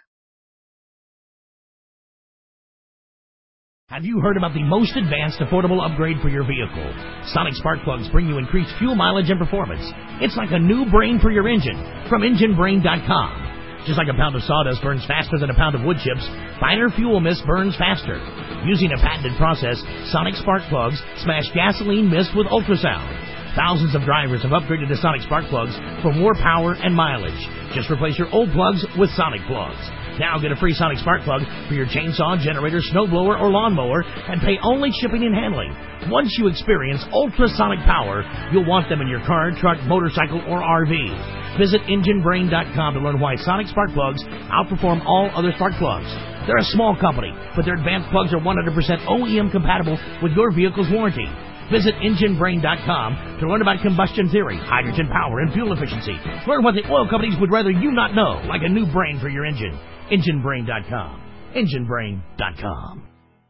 Have you heard about the most advanced affordable upgrade for your vehicle? Sonic spark plugs bring you increased fuel mileage and performance. It's like a new brain for your engine from EngineBrain.com. Just like a pound of sawdust burns faster than a pound of wood chips, finer fuel mist burns faster. Using a patented process, Sonic spark plugs smash gasoline mist with ultrasound. Thousands of drivers have upgraded to Sonic spark plugs for more power and mileage. Just replace your old plugs with Sonic plugs. Now get a free Sonic spark plug for your chainsaw, generator, snowblower, or lawnmower and pay only shipping and handling. Once you experience ultrasonic power, you'll want them in your car, truck, motorcycle, or RV. Visit EngineBrain.com to learn why Sonic spark plugs outperform all other spark plugs. They're a small company, but their advanced plugs are 100% OEM compatible with your vehicle's warranty. Visit EngineBrain.com to learn about combustion theory, hydrogen power, and fuel efficiency. Learn what the oil companies would rather you not know, like a new brain for your engine. EngineBrain.com. EngineBrain.com.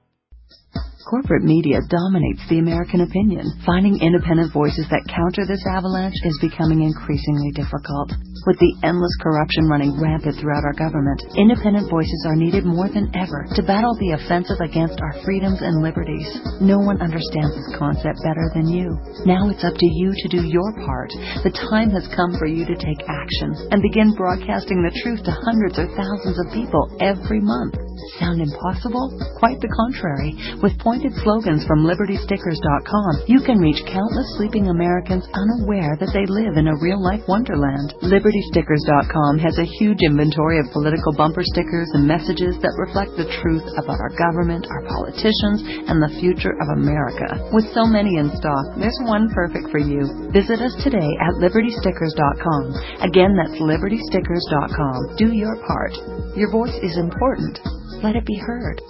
Corporate media dominates the American opinion. Finding independent voices that counter this avalanche is becoming increasingly difficult. With the endless corruption running rampant throughout our government, independent voices are needed more than ever to battle the offensive against our freedoms and liberties. No one understands this concept better than you. Now it's up to you to do your part. The time has come for you to take action and begin broadcasting the truth to hundreds or thousands of people every month. Sound impossible? Quite the contrary. With pointed slogans from LibertyStickers.com, you can reach countless sleeping Americans unaware that they live in a real-life wonderland. LibertyStickers.com has a huge inventory of political bumper stickers and messages that reflect the truth about our government, our politicians, and the future of America. With so many in stock, there's one perfect for you. Visit us today at LibertyStickers.com. Again, that's LibertyStickers.com. Do your part. Your voice is important. Let it be heard.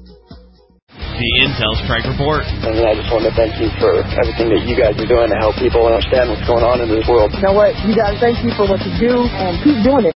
The Intel Strike Report. And I just want to thank you for everything that you guys are doing to help people understand what's going on in this world. You know what? You guys, thank you for what you do, and keep doing it.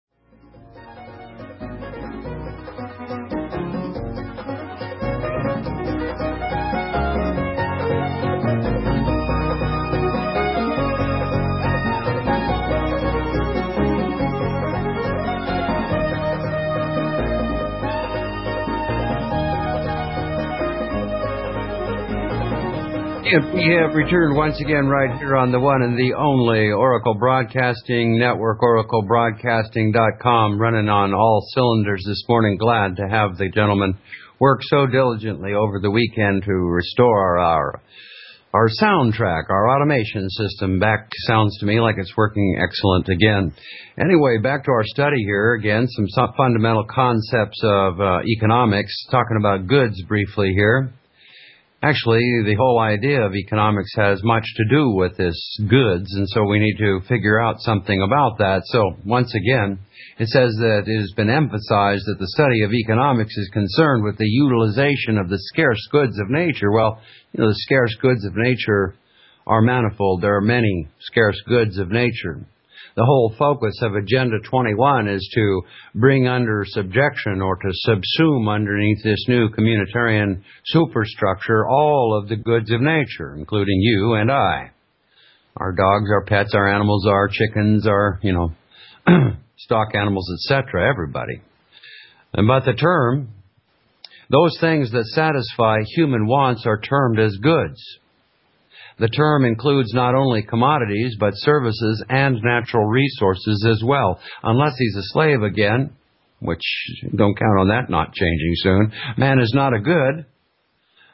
We have returned once again right here on the one and the only Oracle Broadcasting Network, oraclebroadcasting.com, running on all cylinders this morning. Glad to have the gentleman work so diligently over the weekend to restore our soundtrack, our automation system back. Sounds to me like it's working excellent again. Anyway, back to our study here again, some fundamental concepts of economics, talking about goods briefly here. Actually, the whole idea of economics has much to do with this goods, and so we need to figure out something about that. So, once again, it says that it has been emphasized that the study of economics is concerned with the utilization of the scarce goods of nature. Well, the scarce goods of nature are manifold. There are many scarce goods of nature. The whole focus of Agenda 21 is to bring under subjection or to subsume underneath this new communitarian superstructure all of the goods of nature, including you and I. Our dogs, our pets, our animals, our chickens, our, stock animals, etc., everybody. But the term, those things that satisfy human wants are termed as goods. The term includes not only commodities, but services and natural resources as well. Unless he's a slave again, which don't count on that not changing soon, man is not a good.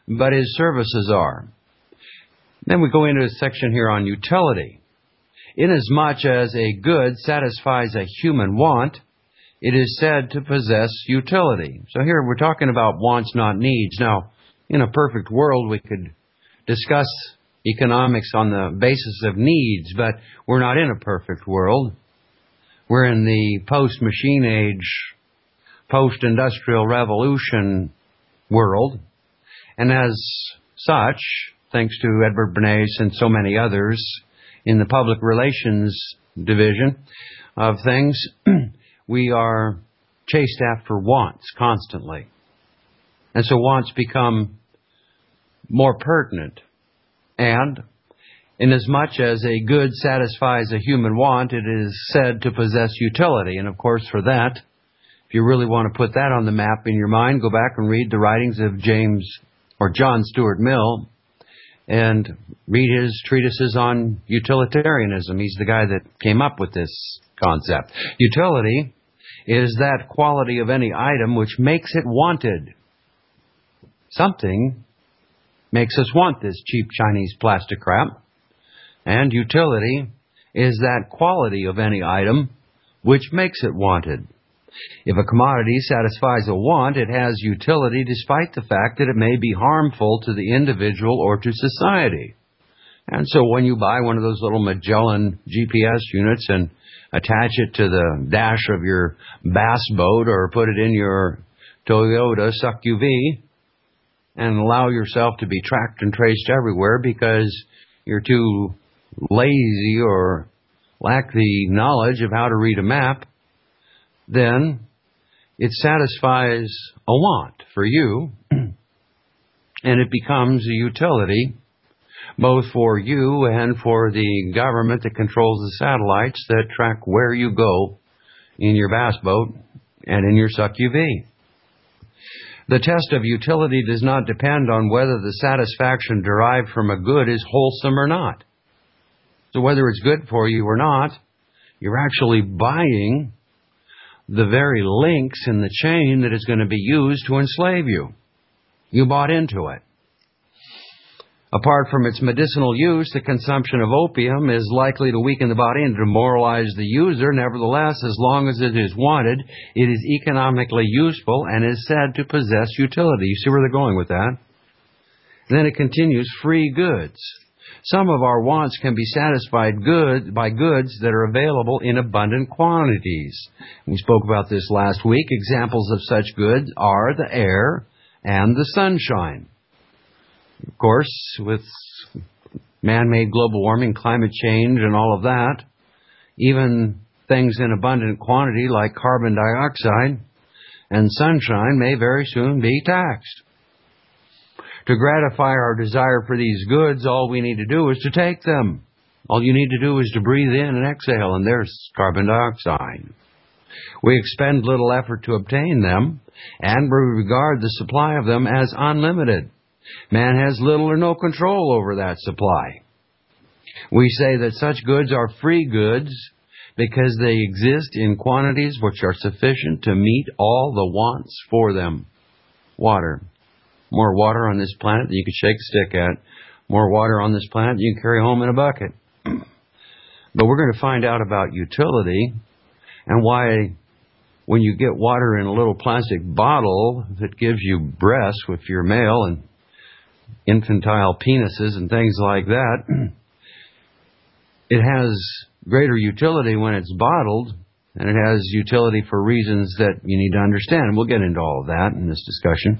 but his services are. Then we go into a section here on utility. Inasmuch as a good satisfies a human want, it is said to possess utility. So here we're talking about wants, not needs. Now, in a perfect world, we could discuss economics on the basis of needs, but we're not in a perfect world. We're in the post-machine age, post-industrial revolution world. And as such, thanks to Edward Bernays and so many others in the public relations division of things, we are chased after wants constantly. And so wants become more pertinent. And inasmuch as a good satisfies a human want, it is said to possess utility. And of course, for that, if you really want to put that on the map in your mind, go back and read the writings of John Stuart Mill, and read his treatises on utilitarianism. He's the guy that came up with this concept. Utility is that quality of any item which makes it wanted. Something makes us want this cheap Chinese plastic crap. And utility is that quality of any item which makes it wanted. If a commodity satisfies a want, it has utility despite the fact that it may be harmful to the individual or to society. And so when you buy one of those little Magellan GPS units and attach it to the dash of your bass boat or put it in your Toyota SUV and allow yourself to be tracked and traced everywhere because you're too lazy or lack the knowledge of how to read a map, then it satisfies a want for you, and it becomes a utility both for you and for the government that controls the satellites that track where you go in your bass boat and in your SUV. The test of utility does not depend on whether the satisfaction derived from a good is wholesome or not. So whether it's good for you or not, you're actually buying the very links in the chain that is going to be used to enslave you. You bought into it. Apart from its medicinal use, the consumption of opium is likely to weaken the body and demoralize the user. Nevertheless, as long as it is wanted, it is economically useful and is said to possess utility. You see where they're going with that? And then it continues, free goods. Some of our wants can be satisfied by goods that are available in abundant quantities. We spoke about this last week. Examples of such goods are the air and the sunshine. Of course, with man-made global warming, climate change, and all of that, even things in abundant quantity like carbon dioxide and sunshine may very soon be taxed. To gratify our desire for these goods, all we need to do is to take them. All you need to do is to breathe in and exhale, and there's carbon dioxide. We expend little effort to obtain them, and we regard the supply of them as unlimited. Man has little or no control over that supply. We say that such goods are free goods because they exist in quantities which are sufficient to meet all the wants for them. Water. More water on this planet than you could shake a stick at. More water on this planet than you can carry home in a bucket. But we're going to find out about utility and why when you get water in a little plastic bottle that gives you breasts if you're male and infantile penises and things like that, it has greater utility when it's bottled, and it has utility for reasons that you need to understand. And we'll get into all of that in this discussion.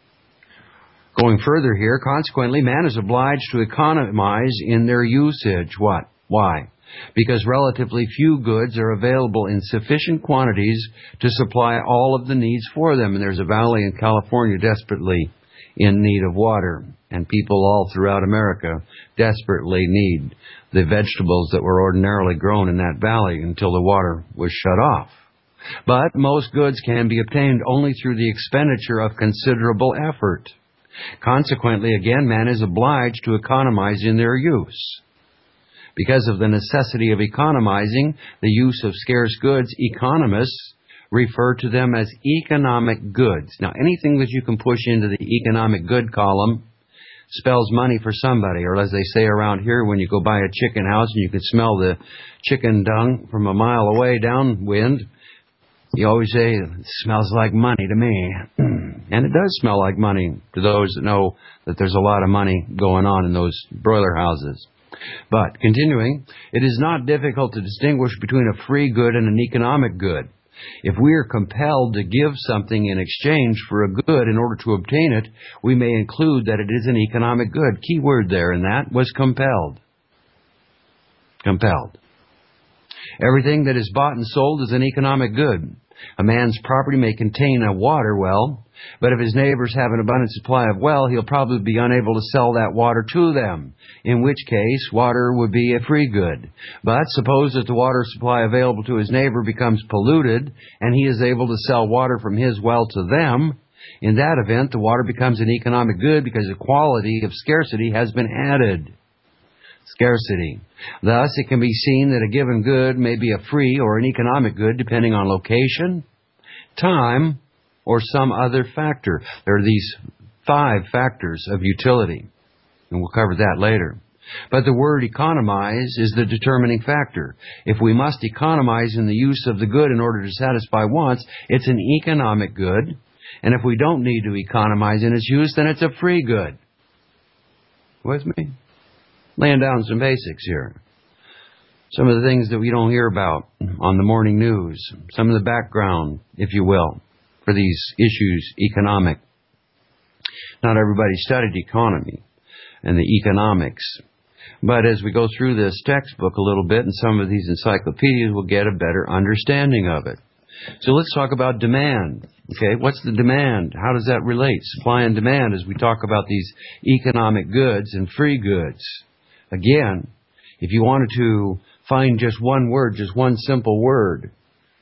Going further here, consequently, man is obliged to economize in their usage. What? Why? Because relatively few goods are available in sufficient quantities to supply all of the needs for them. And there's a valley in California desperately in need of water. And people all throughout America desperately need the vegetables that were ordinarily grown in that valley until the water was shut off. But most goods can be obtained only through the expenditure of considerable effort. Consequently, again, man is obliged to economize in their use. Because of the necessity of economizing the use of scarce goods, economists refer to them as economic goods. Now, anything that you can push into the economic good column spells money for somebody. Or as they say around here, when you go by a chicken house and you can smell the chicken dung from a mile away downwind, you always say, it smells like money to me. And it does smell like money to those that know that there's a lot of money going on in those broiler houses. But, continuing, it is not difficult to distinguish between a free good and an economic good. If we are compelled to give something in exchange for a good in order to obtain it, we may include that it is an economic good. Key word there in that was compelled. Compelled. Everything that is bought and sold is an economic good. A man's property may contain a water well, but if his neighbors have an abundant supply of well, he'll probably be unable to sell that water to them, in which case water would be a free good. But suppose that the water supply available to his neighbor becomes polluted, and he is able to sell water from his well to them. In that event, the water becomes an economic good because the quality of scarcity has been added. Scarcity. Thus, it can be seen that a given good may be a free or an economic good depending on location, time, or some other factor. There are these 5 factors of utility, and we'll cover that later. But the word economize is the determining factor. If we must economize in the use of the good in order to satisfy wants, it's an economic good. And if we don't need to economize in its use, then it's a free good. With me? Laying down some basics here. Some of the things that we don't hear about on the morning news. Some of the background, if you will, for these issues, economic. Not everybody studied economy and the economics. But as we go through this textbook a little bit and some of these encyclopedias, we'll get a better understanding of it. So let's talk about demand. Okay, what's the demand? How does that relate? Supply and demand as we talk about these economic goods and free goods. Again, if you wanted to find just one word, just one simple word,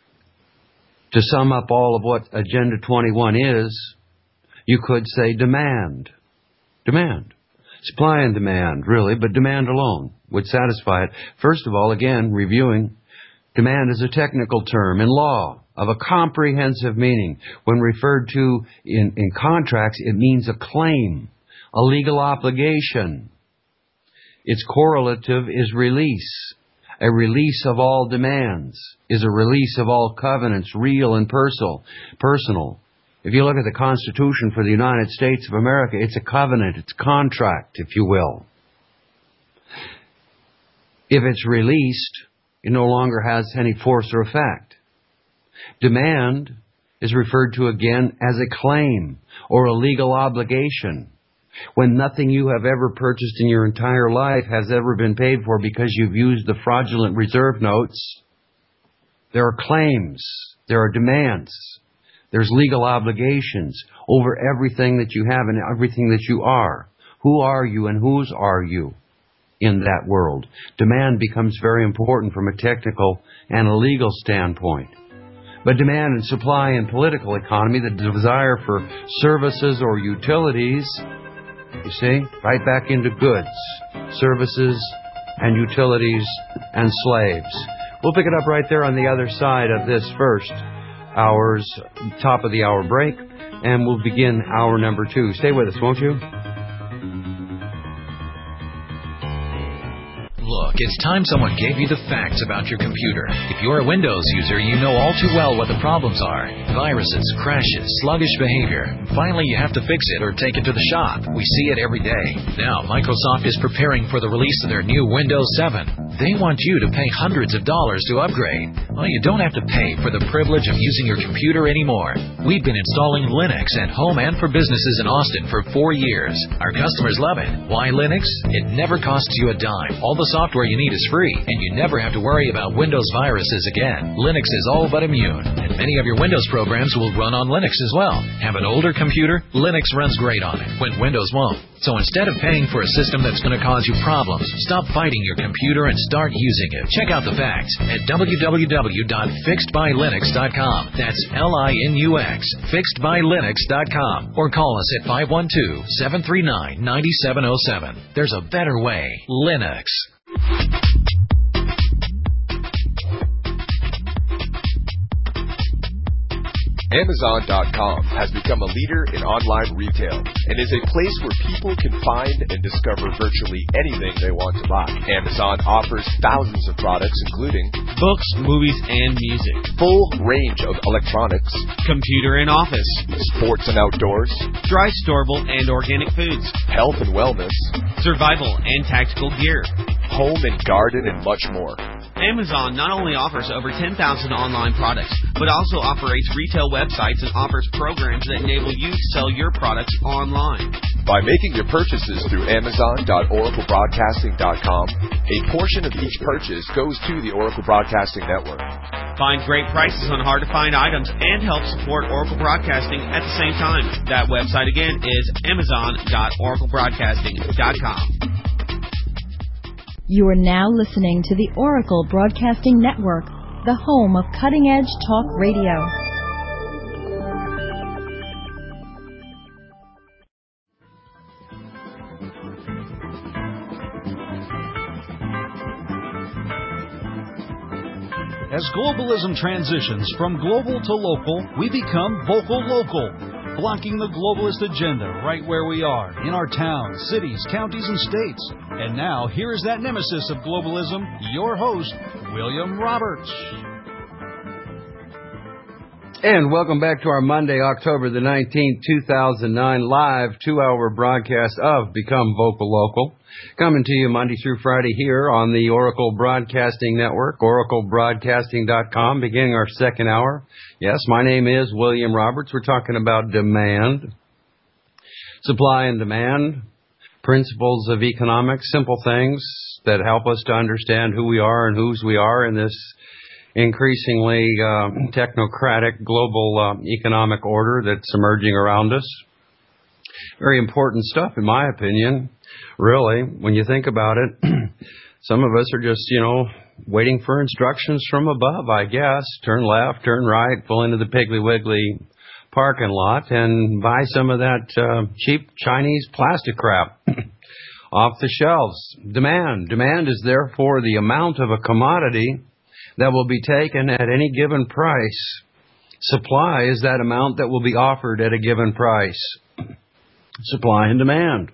to sum up all of what Agenda 21 is, you could say demand. Demand. Supply and demand, really, but demand alone would satisfy it. First of all, again, reviewing, demand is a technical term in law of a comprehensive meaning. When referred to in contracts, it means a claim, a legal obligation. Its correlative is release. A release of all demands is a release of all covenants, real and personal. If you look at the Constitution for the United States of America, it's a covenant, it's a contract, if you will. If it's released, it no longer has any force or effect. Demand is referred to again as a claim or a legal obligation. When nothing you have ever purchased in your entire life has ever been paid for because you've used the fraudulent reserve notes, there are claims, there are demands, there's legal obligations over everything that you have and everything that you are. Who are you and whose are you in that world? Demand becomes very important from a technical and a legal standpoint. But demand and supply in political economy, the desire for services or utilities, you see, right back into goods, services, and utilities, and slaves. We'll pick it up right there on the other side of this first hour's top of the hour break, and we'll begin hour number 2. Stay with us, won't you? Look, it's time someone gave you the facts about your computer. If you're a Windows user, you know all too well what the problems are. Viruses, crashes, sluggish behavior. Finally, you have to fix it or take it to the shop. We see it every day. Now, Microsoft is preparing for the release of their new Windows 7. They want you to pay hundreds of dollars to upgrade. Well, you don't have to pay for the privilege of using your computer anymore. We've been installing Linux at home and for businesses in Austin for 4 years. Our customers love it. Why Linux? It never costs you a dime. All the software you need is free, and you never have to worry about Windows viruses again. Linux is all but immune, and many of your Windows programs will run on Linux as well. Have an older computer? Linux runs great on it, when Windows won't. So instead of paying for a system that's going to cause you problems, stop fighting your computer and start using it. Check out the facts at www.fixedbylinux.com. That's Linux, fixedbylinux.com. Or call us at 512-739-9707. There's a better way. Linux. Amazon.com has become a leader in online retail and is a place where people can find and discover virtually anything they want to buy. Amazon offers thousands of products including books, movies, and music, full range of electronics, computer and office, sports and outdoors, dry, storable, and organic foods, health and wellness, survival and tactical gear, home and garden, and much more. Amazon not only offers over 10,000 online products, but also operates retail websites and offers programs that enable you to sell your products online. By making your purchases through Amazon.OracleBroadcasting.com, a portion of each purchase goes to the Oracle Broadcasting Network. Find great prices on hard-to-find items and help support Oracle Broadcasting at the same time. That website again is Amazon.OracleBroadcasting.com. You are now listening to the Oracle Broadcasting Network, the home of cutting-edge talk radio. As globalism transitions from global to local, we become vocal local, blocking the globalist agenda right where we are, in our towns, cities, counties, and states. And now, here is that nemesis of globalism, your host, William Roberts. And welcome back to our Monday, October the 19th, 2009, live 2-hour broadcast of Become Vocal Local. Coming to you Monday through Friday here on the Oracle Broadcasting Network, oraclebroadcasting.com, beginning our second hour. Yes, my name is William Roberts. We're talking about demand, supply and demand, principles of economics, simple things that help us to understand who we are and whose we are in this increasingly technocratic global economic order that's emerging around us. Very important stuff, in my opinion. Really, when you think about it, some of us are just, waiting for instructions from above, I guess. Turn left, turn right, pull into the Piggly Wiggly parking lot and buy some of that cheap Chinese plastic crap off the shelves. Demand. Demand is therefore the amount of a commodity that will be taken at any given price. Supply is that amount that will be offered at a given price. Supply and demand.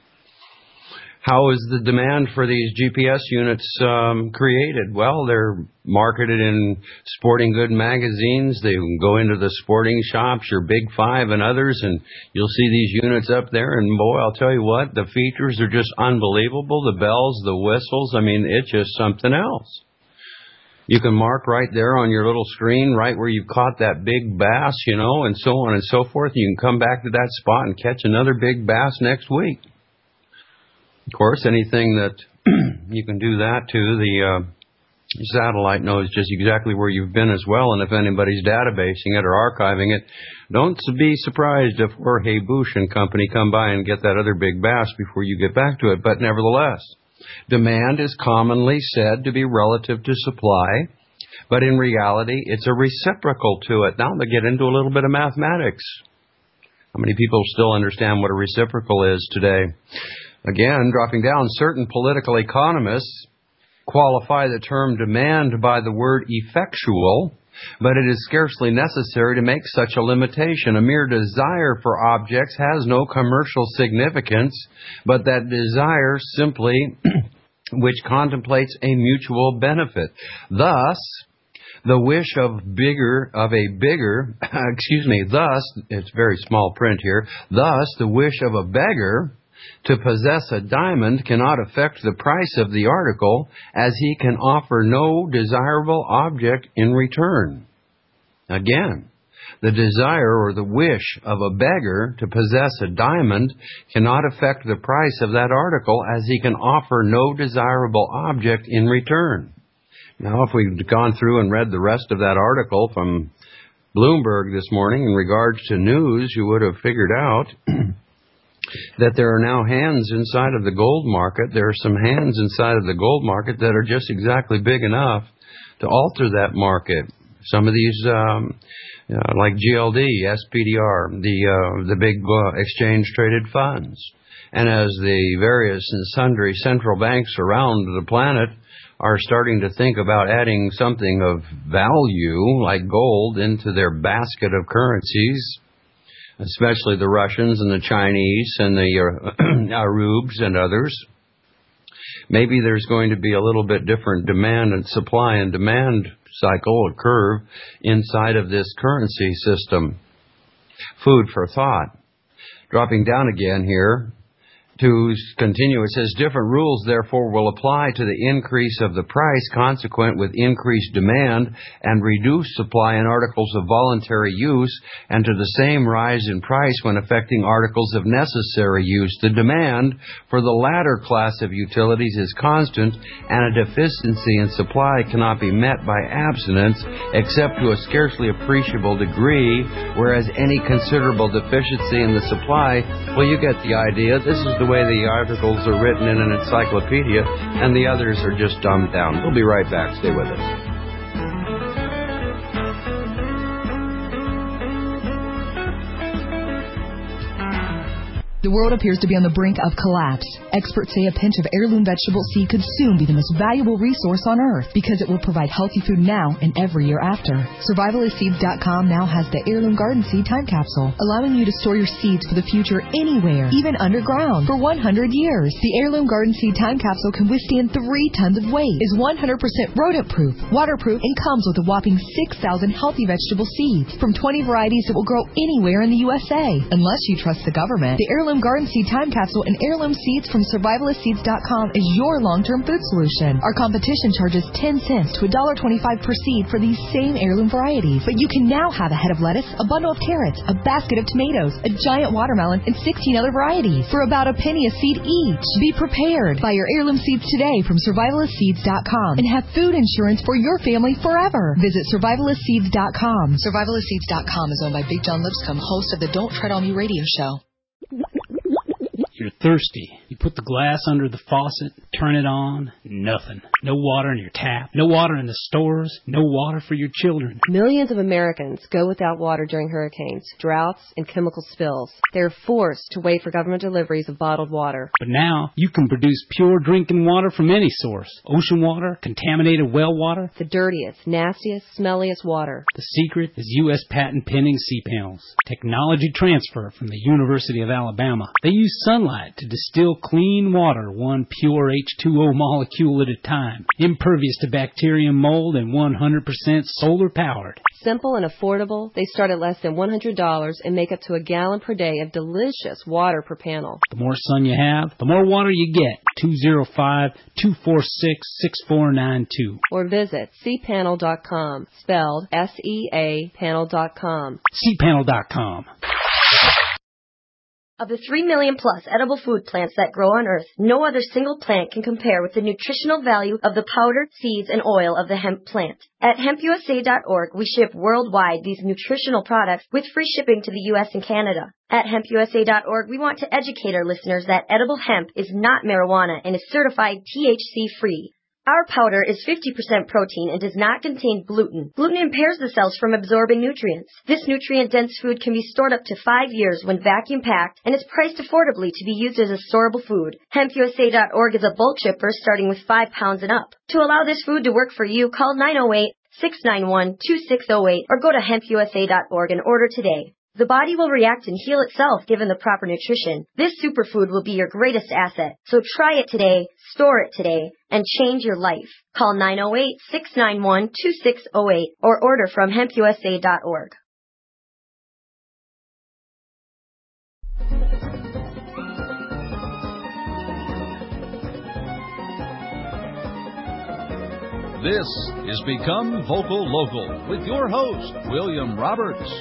How is the demand for these GPS units created? Well, they're marketed in sporting good magazines. They go into the sporting shops, your Big Five and others, and you'll see these units up there. And boy, I'll tell you what, the features are just unbelievable. The bells, the whistles, it's just something else. You can mark right there on your little screen, right where you've caught that big bass, and so on and so forth. You can come back to that spot and catch another big bass next week. Of course, anything that you can do that to, the satellite knows just exactly where you've been as well. And if anybody's databasing it or archiving it, don't be surprised if Jorge Bush and company come by and get that other big bass before you get back to it. But nevertheless, demand is commonly said to be relative to supply, but in reality, it's a reciprocal to it. Now, to get into a little bit of mathematics. How many people still understand what a reciprocal is today? Again, dropping down, certain political economists qualify the term demand by the word effectual, but it is scarcely necessary to make such a limitation. A mere desire for objects has no commercial significance, but that desire simply which contemplates a mutual benefit. Thus, the wish of it's very small print here, thus the wish of a beggar to possess a diamond cannot affect the price of the article, as he can offer no desirable object in return. Again, the desire or the wish of a beggar to possess a diamond cannot affect the price of that article, as he can offer no desirable object in return. Now, if we'd gone through and read the rest of that article from Bloomberg this morning in regards to news, you would have figured out that there are now hands inside of the gold market. There are some hands inside of the gold market that are just exactly big enough to alter that market. Some of these, like GLD, SPDR, the big exchange-traded funds. And as the various and sundry central banks around the planet are starting to think about adding something of value like gold into their basket of currencies, especially the Russians and the Chinese and the Arabs and others. Maybe there's going to be a little bit different demand and supply and demand cycle or curve inside of this currency system. Food for thought. Dropping down again here to continue, it says different rules therefore will apply to the increase of the price consequent with increased demand and reduced supply in articles of voluntary use, and to the same rise in price when affecting articles of necessary use. The demand for the latter class of utilities is constant, and a deficiency in supply cannot be met by abstinence except to a scarcely appreciable degree, whereas any considerable deficiency in the supply, well, you get the idea. This is the way the articles are written in an encyclopedia, and the others are just dumbed down. We'll be right back. Stay with us. The world appears to be on the brink of collapse. Experts say a pinch of heirloom vegetable seed could soon be the most valuable resource on Earth because it will provide healthy food now and every year after. Survivalistseeds.com now has the Heirloom Garden Seed Time Capsule, allowing you to store your seeds for the future anywhere, even underground, for 100 years. The Heirloom Garden Seed Time Capsule can withstand 3 tons of weight, is 100% rodent-proof, waterproof, and comes with a whopping 6,000 healthy vegetable seeds from 20 varieties that will grow anywhere in the USA. Unless you trust the government, the Heirloom Garden Seed Time Capsule and heirloom seeds from Survivalistseeds.com is your long-term food solution. Our competition charges 10 cents to $1.25 per seed for these same heirloom varieties. But you can now have a head of lettuce, a bundle of carrots, a basket of tomatoes, a giant watermelon, and 16 other varieties for about a penny a seed each. Be prepared. Buy your heirloom seeds today from Survivalistseeds.com and have food insurance for your family forever. Visit Survivalistseeds.com. Survivalistseeds.com is owned by Big John Lipscomb, host of the Don't Tread on Me radio show. You're thirsty. You put the glass under the faucet, turn it on, nothing. No water in your tap, no water in the stores, no water for your children. Millions of Americans go without water during hurricanes, droughts, and chemical spills. They're forced to wait for government deliveries of bottled water. But now you can produce pure drinking water from any source. Ocean water, contaminated well water. The dirtiest, nastiest, smelliest water. The secret is U.S. patent pending C-panels. Technology transfer from the University of Alabama. They use sunlight to distill clean water, one pure H2O molecule at a time, impervious to bacteria and mold, and 100% solar powered. Simple and affordable, they start at less than $100 and make up to a gallon per day of delicious water per panel. The more sun you have, the more water you get. 205-246-6492. Or visit cpanel.com, spelled S-E-A panel.com. cpanel.com. Of the 3 million plus edible food plants that grow on Earth, no other single plant can compare with the nutritional value of the powdered seeds and oil of the hemp plant. At hempusa.org, we ship worldwide these nutritional products with free shipping to the U.S. and Canada. At hempusa.org, we want to educate our listeners that edible hemp is not marijuana and is certified THC-free. Our powder is 50% protein and does not contain gluten. Gluten impairs the cells from absorbing nutrients. This nutrient-dense food can be stored up to 5 years when vacuum-packed and is priced affordably to be used as a storable food. HempUSA.org is a bulk shipper starting with 5 pounds and up. To allow this food to work for you, call 908-691-2608 or go to hempusa.org and order today. The body will react and heal itself given the proper nutrition. This superfood will be your greatest asset. So try it today, store it today, and change your life. Call 908-691-2608 or order from hempusa.org. This is Become Vocal Local with your host, William Roberts.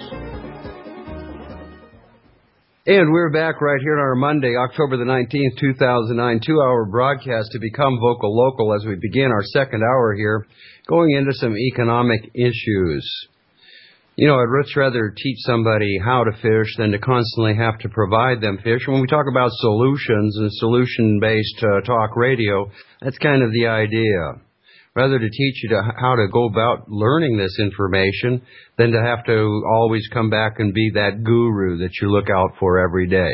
And we're back right here on our Monday, October the 19th, 2009, 2-hour broadcast to Become Vocal Local as we begin our second hour here, going into some economic issues. You know, I'd much rather teach somebody how to fish than to constantly have to provide them fish. When we talk about solutions and solution-based talk radio, that's kind of the idea. Rather to teach you how to go about learning this information than to have to always come back and be that guru that you look out for every day.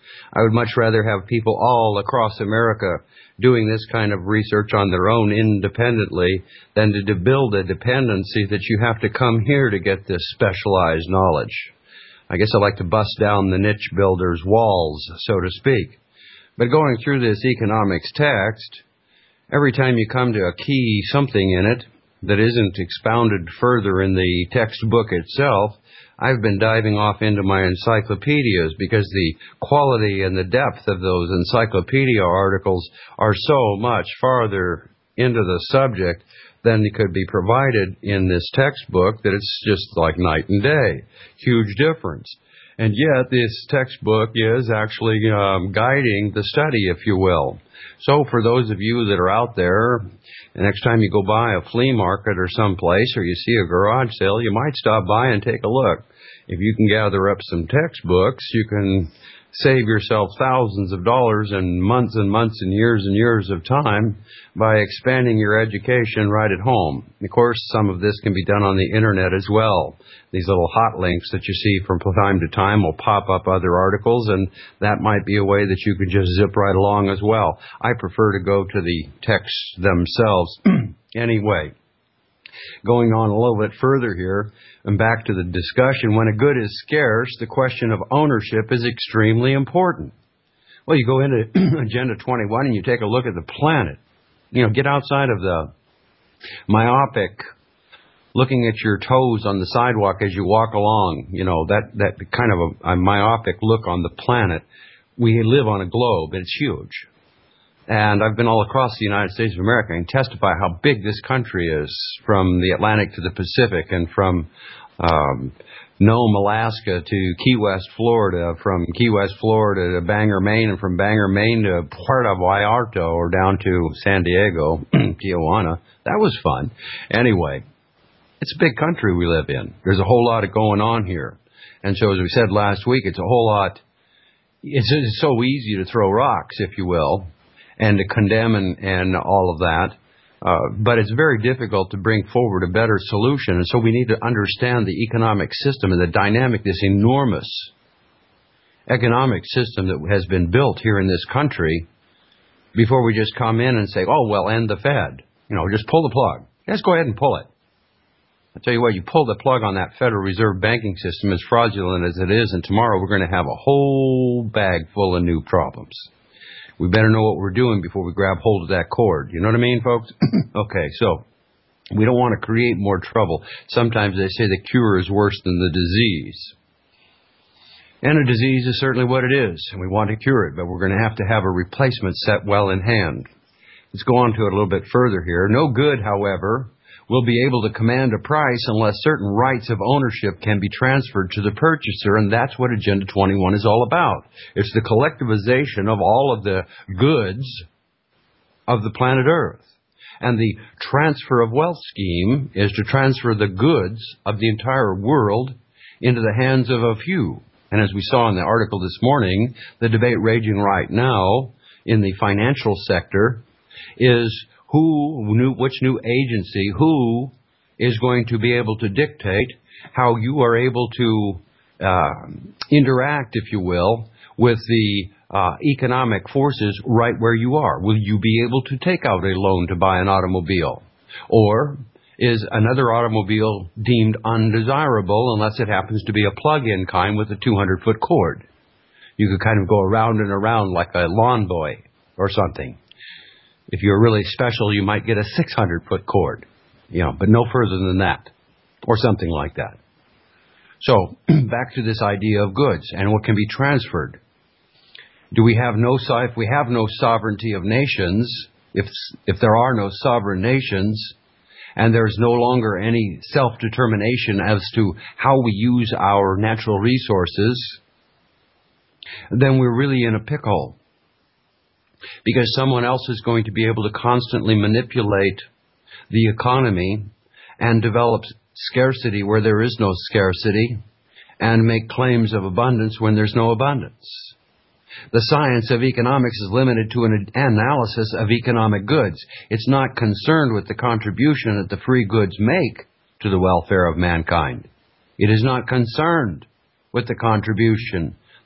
I would much rather have people all across America doing this kind of research on their own independently than to build a dependency that you have to come here to get this specialized knowledge. I guess I like to bust down the niche builder's walls, so to speak. But going through this economics text, every time you come to a key something in it that isn't expounded further in the textbook itself, I've been diving off into my encyclopedias because the quality and the depth of those encyclopedia articles are so much farther into the subject than could be provided in this textbook that it's just like night and day. Huge difference. And yet this textbook is actually guiding the study, if you will. So for those of you that are out there, the next time you go by a flea market or someplace or you see a garage sale, you might stop by and take a look. If you can gather up some textbooks, you can save yourself thousands of dollars and months and years of time by expanding your education right at home. Of course, some of this can be done on the internet as well. These little hot links that you see from time to time will pop up other articles, and that might be a way that you could just zip right along as well. I prefer to go to the texts themselves anyway. Going on a little bit further here, and back to the discussion, when a good is scarce, the question of ownership is extremely important. Well, you go into Agenda 21 and you take a look at the planet. You know, get outside of the myopic, looking at your toes on the sidewalk as you walk along, you know, that kind of a myopic look on the planet. We live on a globe, and it's huge. And I've been all across the United States of America and testify how big this country is, from the Atlantic to the Pacific, and from Nome, Alaska to Key West, Florida, from Key West, Florida to Bangor, Maine, and from Bangor, Maine to Puerto Vallarta or down to San Diego, Tijuana. That was fun. Anyway, it's a big country we live in. There's a whole lot going on here. And so, as we said last week, it's a whole lot. It's so easy to throw rocks, if you will, and to condemn and all of that. But it's very difficult to bring forward a better solution. And so we need to understand the economic system and the dynamic, this enormous economic system that has been built here in this country before we just come in and say, oh, well, end the Fed. You know, just pull the plug. Let's go ahead and pull it. I'll tell you what, you pull the plug on that Federal Reserve banking system, as fraudulent as it is, and tomorrow we're going to have a whole bag full of new problems. We better know what we're doing before we grab hold of that cord. You know what I mean, folks? Okay, so we don't want to create more trouble. Sometimes they say the cure is worse than the disease. And a disease is certainly what it is, and we want to cure it, but we're going to have a replacement set well in hand. Let's go on to it a little bit further here. No good, however, will be able to command a price unless certain rights of ownership can be transferred to the purchaser, and that's what Agenda 21 is all about. It's the collectivization of all of the goods of the planet Earth. And the transfer of wealth scheme is to transfer the goods of the entire world into the hands of a few. And as we saw in the article this morning, the debate raging right now in the financial sector is which new agency, who is going to be able to dictate how you are able to interact, if you will, with the economic forces right where you are. Will you be able to take out a loan to buy an automobile? Or is another automobile deemed undesirable unless it happens to be a plug-in kind with a 200-foot cord? You could kind of go around and around like a lawn boy or something. If you're really special, you might get a 600-foot cord, you know, but no further than that, or something like that. So, back to this idea of goods and what can be transferred. If we have no sovereignty of nations, if there are no sovereign nations, and there's no longer any self-determination as to how we use our natural resources, then we're really in a pickle. Because someone else is going to be able to constantly manipulate the economy and develop scarcity where there is no scarcity and make claims of abundance when there's no abundance. The science of economics is limited to an analysis of economic goods. It's not concerned with the contribution that the free goods make to the welfare of mankind. It is not concerned with the contribution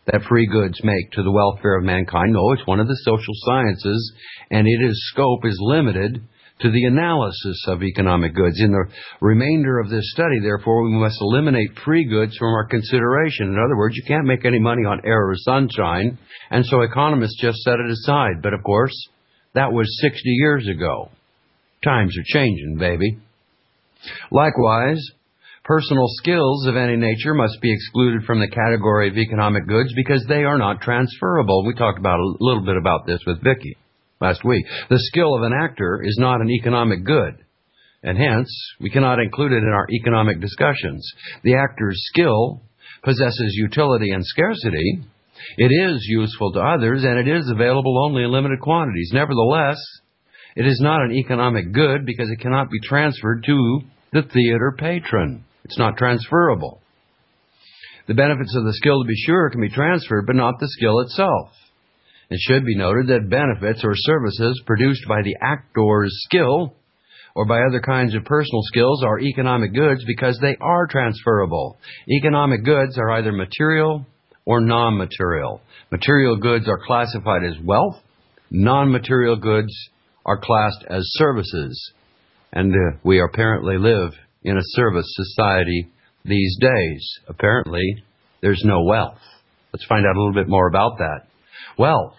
that free goods make to the welfare of mankind. No, it's one of the social sciences, and its scope is limited to the analysis of economic goods. In the remainder of this study, therefore, we must eliminate free goods from our consideration. In other words, you can't make any money on air or sunshine, and so economists just set it aside. But, of course, that was 60 years ago. Times are changing, baby. Likewise, personal skills of any nature must be excluded from the category of economic goods because they are not transferable. We talked about a little bit about this with Vicki last week. The skill of an actor is not an economic good, and hence we cannot include it in our economic discussions. The actor's skill possesses utility and scarcity. It is useful to others, and it is available only in limited quantities. Nevertheless, it is not an economic good because it cannot be transferred to the theater patron. It's not transferable. The benefits of the skill, to be sure, can be transferred, but not the skill itself. It should be noted that benefits or services produced by the actor's skill or by other kinds of personal skills are economic goods because they are transferable. Economic goods are either material or non-material. Material goods are classified as wealth. Non-material goods are classed as services. And we apparently live in a service society these days. Apparently, there's no wealth. Let's find out a little bit more about that. Wealth.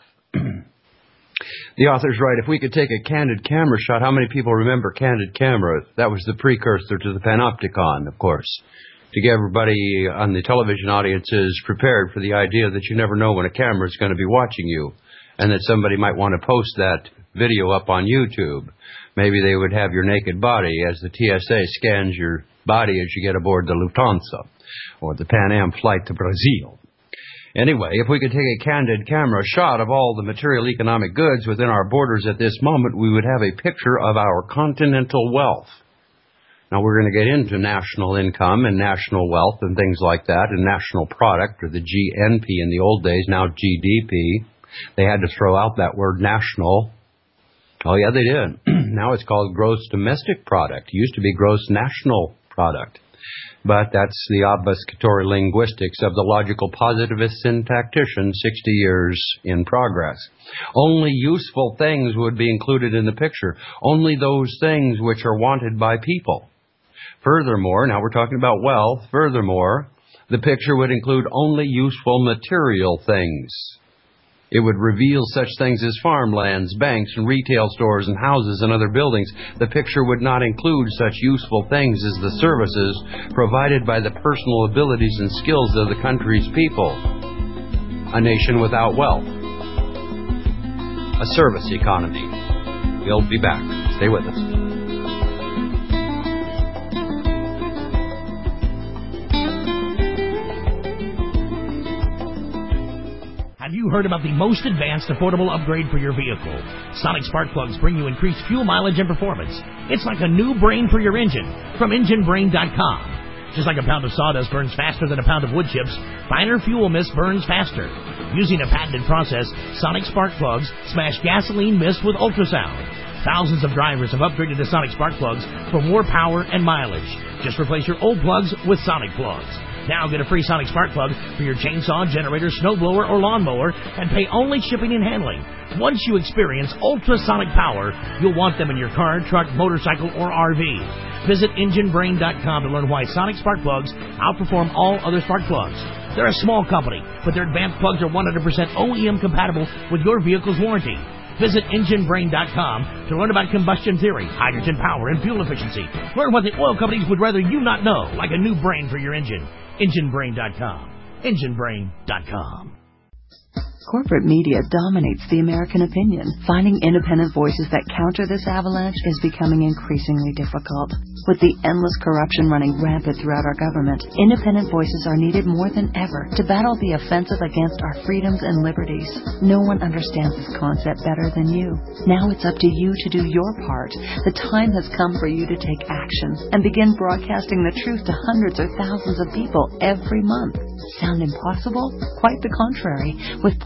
The authors write, if we could take a candid camera shot, how many people remember candid camera? That was the precursor to the panopticon, of course, to get everybody on the television audiences prepared for the idea that you never know when a camera is going to be watching you and that somebody might want to post that video up on YouTube. Maybe they would have your naked body as the TSA scans your body as you get aboard the Lufthansa or the Pan Am flight to Brazil. Anyway, if we could take a candid camera shot of all the material economic goods within our borders at this moment, we would have a picture of our continental wealth. Now, we're going to get into national income and national wealth and things like that, and national product, or the GNP in the old days, now GDP. They had to throw out that word national. Oh, yeah, they did. Now it's called gross domestic product. It used to be gross national product. But that's the obfuscatory linguistics of the logical positivist syntactician, 60 years in progress. Only useful things would be included in the picture. Only those things which are wanted by people. Furthermore, now we're talking about wealth. Furthermore, the picture would include only useful material things. It would reveal such things as farmlands, banks, and retail stores, and houses and other buildings. The picture would not include such useful things as the services provided by the personal abilities and skills of the country's people. A nation without wealth. A service economy. We'll be back. Stay with us. Have you heard about the most advanced affordable upgrade for your vehicle? Sonic spark plugs bring you increased fuel mileage and performance. It's like a new brain for your engine from EngineBrain.com. Just like a pound of sawdust burns faster than a pound of wood chips, finer fuel mist burns faster. Using a patented process, Sonic spark plugs smash gasoline mist with ultrasound. Thousands of drivers have upgraded to Sonic spark plugs for more power and mileage. Just replace your old plugs with Sonic plugs. Now get a free Sonic spark plug for your chainsaw, generator, snowblower, or lawnmower and pay only shipping and handling. Once you experience ultrasonic power, you'll want them in your car, truck, motorcycle, or RV. Visit EngineBrain.com to learn why Sonic spark plugs outperform all other spark plugs. They're a small company, but their advanced plugs are 100% OEM compatible with your vehicle's warranty. Visit EngineBrain.com to learn about combustion theory, hydrogen power, and fuel efficiency. Learn what the oil companies would rather you not know, like a new brain for your engine. EngineBrain.com. EngineBrain.com. Corporate media dominates the American opinion. Finding independent voices that counter this avalanche is becoming increasingly difficult. With the endless corruption running rampant throughout our government, independent voices are needed more than ever to battle the offensive against our freedoms and liberties. No one understands this concept better than you. Now it's up to you to do your part. The time has come for you to take action and begin broadcasting the truth to hundreds or thousands of people every month. Sound impossible? Quite the contrary. With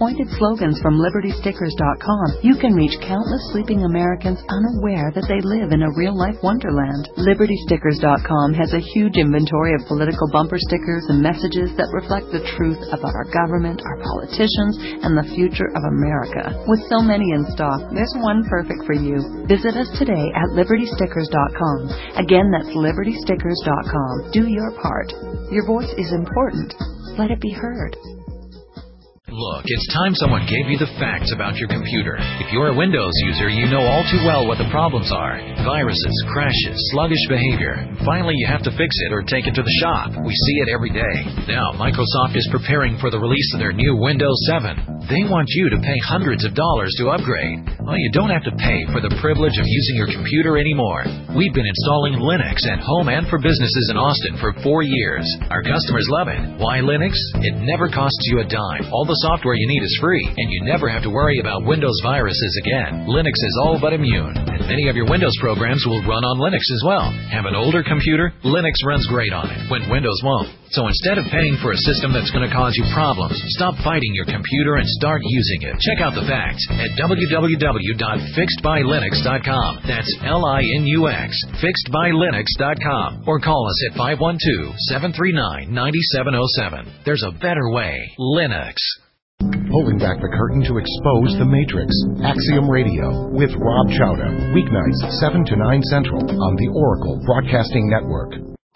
pointed slogans from LibertyStickers.com, you can reach countless sleeping Americans unaware that they live in a real-life wonderland. LibertyStickers.com has a huge inventory of political bumper stickers and messages that reflect the truth about our government, our politicians, and the future of America. With so many in stock, there's one perfect for you. Visit us today at LibertyStickers.com. Again, that's LibertyStickers.com. Do your part. Your voice is important. Let it be heard. Look, it's time someone gave you the facts about your computer. If you're a Windows user, you know all too well what the problems are. Viruses, crashes, sluggish behavior. Finally, you have to fix it or take it to the shop. We see it every day. Now, Microsoft is preparing for the release of their new Windows 7. They want you to pay hundreds of dollars to upgrade. Well, you don't have to pay for the privilege of using your computer anymore. We've been installing Linux at home and for businesses in Austin for 4 years. Our customers love it. Why Linux? It never costs you a dime. All the software you need is free, and you never have to worry about Windows viruses again. Linux is all but immune, and many of your Windows programs will run on Linux as well. Have an older computer? Linux runs great on it, when Windows won't. So instead of paying for a system that's going to cause you problems, stop fighting your computer and start using it. Check out the facts at www.fixedbylinux.com. That's Linux, fixedbylinux.com. Or call us at 512-739-9707. There's a better way. Linux. Pulling back the curtain to expose the Matrix. Axiom Radio with Rob Chowda. Weeknights 7 to 9 Central on the Oracle Broadcasting Network.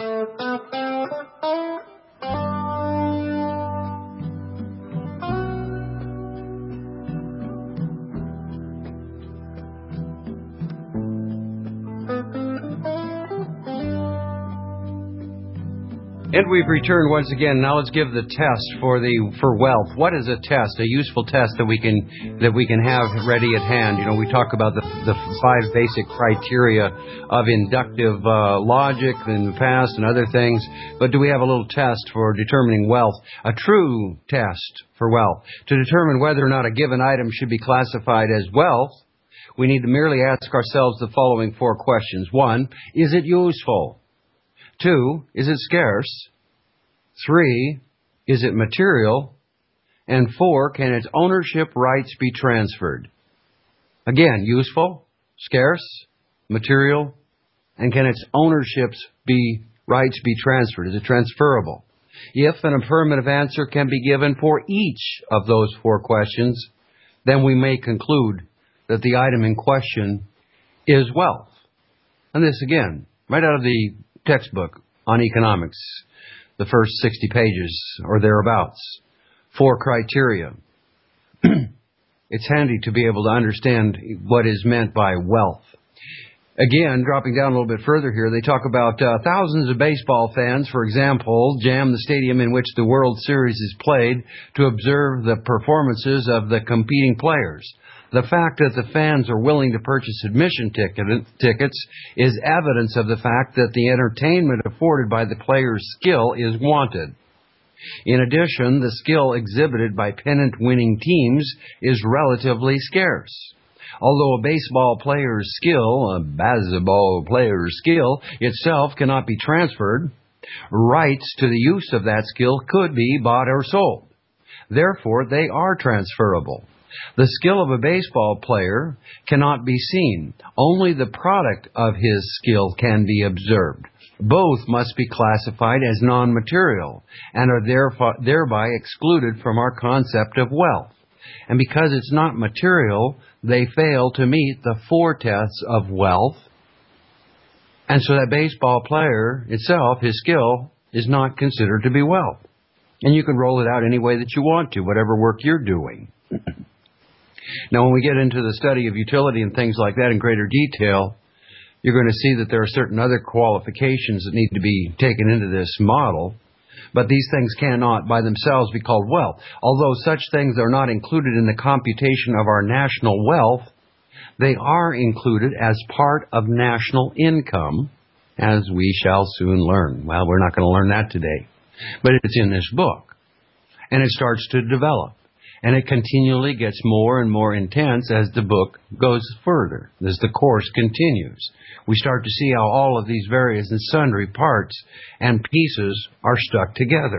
And we've returned once again. Now let's give the test for wealth. What is a test? A useful test that we can have ready at hand. You know, we talk about the 5 basic criteria of inductive logic in the past and other things. But do we have a little test for determining wealth? A true test for wealth. To determine whether or not a given item should be classified as wealth, we need to merely ask ourselves the following 4 questions. 1, is it useful? 2, is it scarce? 3, is it material? And 4, can its ownership rights be transferred? Again, useful, scarce, material, and can its ownerships rights be transferred? Is it transferable? If an affirmative answer can be given for each of those 4 questions, then we may conclude that the item in question is wealth. And this again, right out of the textbook on economics, the first 60 pages or thereabouts. 4 criteria. It's handy to be able to understand what is meant by wealth. Again, dropping down a little bit further here, they talk about thousands of baseball fans, for example, jam the stadium in which the World Series is played to observe the performances of the competing players. The fact that the fans are willing to purchase admission tickets is evidence of the fact that the entertainment afforded by the player's skill is wanted. In addition, the skill exhibited by pennant-winning teams is relatively scarce. Although a baseball player's skill itself cannot be transferred, rights to the use of that skill could be bought or sold. Therefore, they are transferable. The skill of a baseball player cannot be seen. Only the product of his skill can be observed. Both must be classified as non-material and are thereby excluded from our concept of wealth. And because it's not material, they fail to meet the 4 tests of wealth. And so that baseball player itself, his skill, is not considered to be wealth. And you can roll it out any way that you want to, whatever work you're doing. Now, when we get into the study of utility and things like that in greater detail, you're going to see that there are certain other qualifications that need to be taken into this model. But these things cannot by themselves be called wealth. Although such things are not included in the computation of our national wealth, they are included as part of national income, as we shall soon learn. Well, we're not going to learn that today. But it's in this book. And it starts to develop. And it continually gets more and more intense as the book goes further, as the course continues. We start to see how all of these various and sundry parts and pieces are stuck together.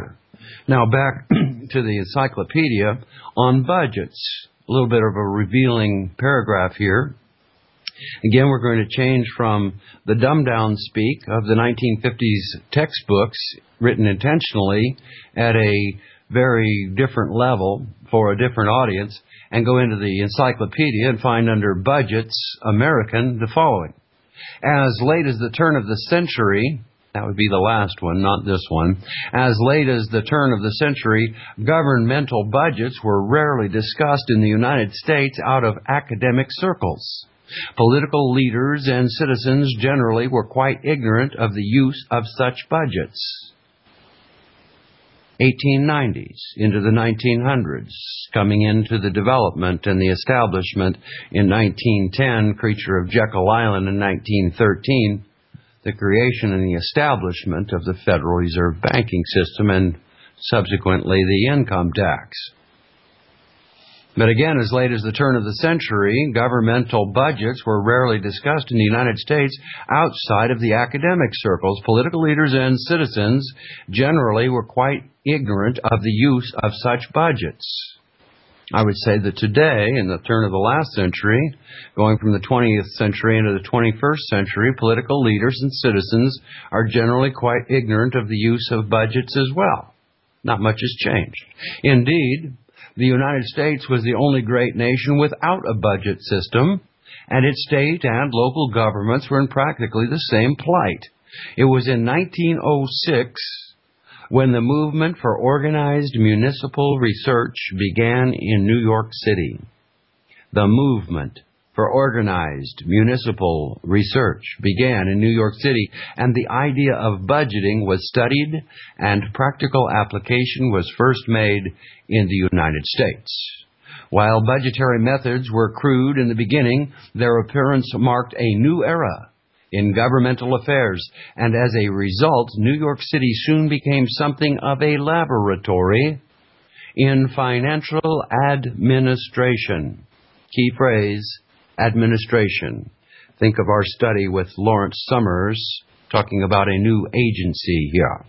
Now back to the encyclopedia on budgets. A little bit of a revealing paragraph here. Again, we're going to change from the dumbed-down speak of the 1950s textbooks, written intentionally at a very different level for a different audience, and go into the encyclopedia and find under Budgets American the following. As late as the turn of the century, that would be the last one, not this one. As late as the turn of the century, governmental budgets were rarely discussed in the United States out of academic circles. Political leaders and citizens generally were quite ignorant of the use of such budgets. 1890s into the 1900s, coming into the development and the establishment in 1910, Creature of Jekyll Island in 1913, the creation and the establishment of the Federal Reserve banking system and subsequently the income tax. But again, as late as the turn of the century, governmental budgets were rarely discussed in the United States outside of the academic circles. Political leaders and citizens generally were quite ignorant of the use of such budgets. I would say that today, in the turn of the last century, going from the 20th century into the 21st century, political leaders and citizens are generally quite ignorant of the use of budgets as well. Not much has changed. Indeed, the United States was the only great nation without a budget system, and its state and local governments were in practically the same plight. It was in 1906 when the movement for organized municipal research began in New York City. The movement for organized municipal research began in New York City, and the idea of budgeting was studied and practical application was first made in the United States. While budgetary methods were crude in the beginning, their appearance marked a new era in governmental affairs, and as a result, New York City soon became something of a laboratory in financial administration. Key phrase, administration. Think of our study with Lawrence Summers talking about a new agency here.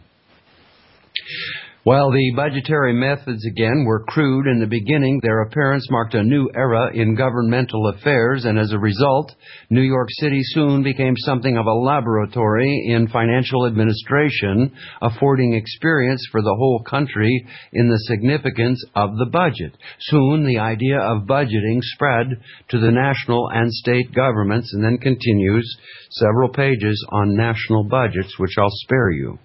While the budgetary methods again were crude in the beginning, their appearance marked a new era in governmental affairs, and as a result, New York City soon became something of a laboratory in financial administration, affording experience for the whole country in the significance of the budget. Soon, the idea of budgeting spread to the national and state governments, and then continues several pages on national budgets, which I'll spare you.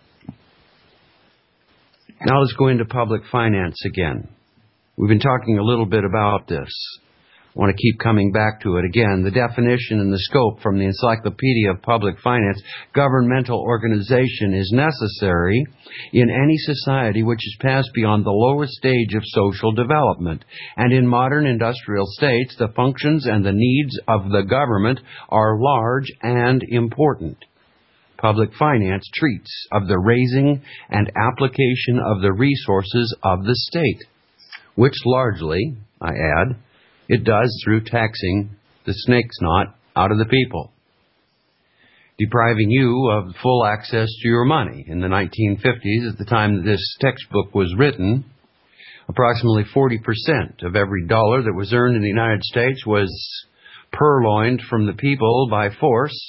Now let's go into public finance again. We've been talking a little bit about this. I want to keep coming back to it again. The definition and the scope from the Encyclopedia of Public Finance: governmental organization is necessary in any society which has passed beyond the lowest stage of social development. And in modern industrial states, the functions and the needs of the government are large and important. Public finance treats of the raising and application of the resources of the state, which largely, I add, it does through taxing the snake's knot out of the people, depriving you of full access to your money. In the 1950s, at the time that this textbook was written, approximately 40% of every dollar that was earned in the United States was purloined from the people by force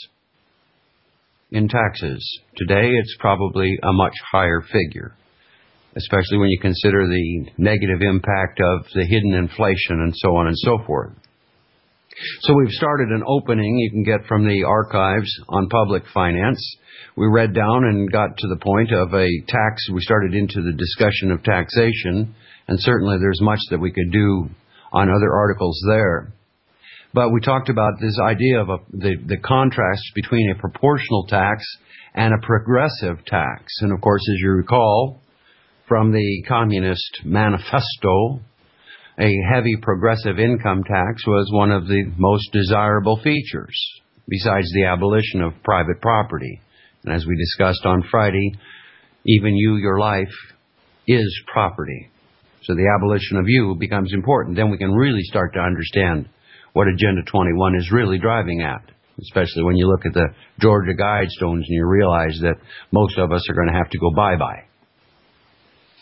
in taxes. Today, it's probably a much higher figure, especially when you consider the negative impact of the hidden inflation and so on and so forth. So we've started an opening you can get from the archives on public finance. We read down and got to the point of a tax. We started into the discussion of taxation, and certainly there's much that we could do on other articles there. But we talked about this idea of the contrast between a proportional tax and a progressive tax. And of course, as you recall from the Communist Manifesto, a heavy progressive income tax was one of the most desirable features, besides the abolition of private property. And as we discussed on Friday, even you, your life, is property. So the abolition of you becomes important. Then we can really start to understand what Agenda 21 is really driving at, especially when you look at the Georgia Guidestones and you realize that most of us are going to have to go bye-bye.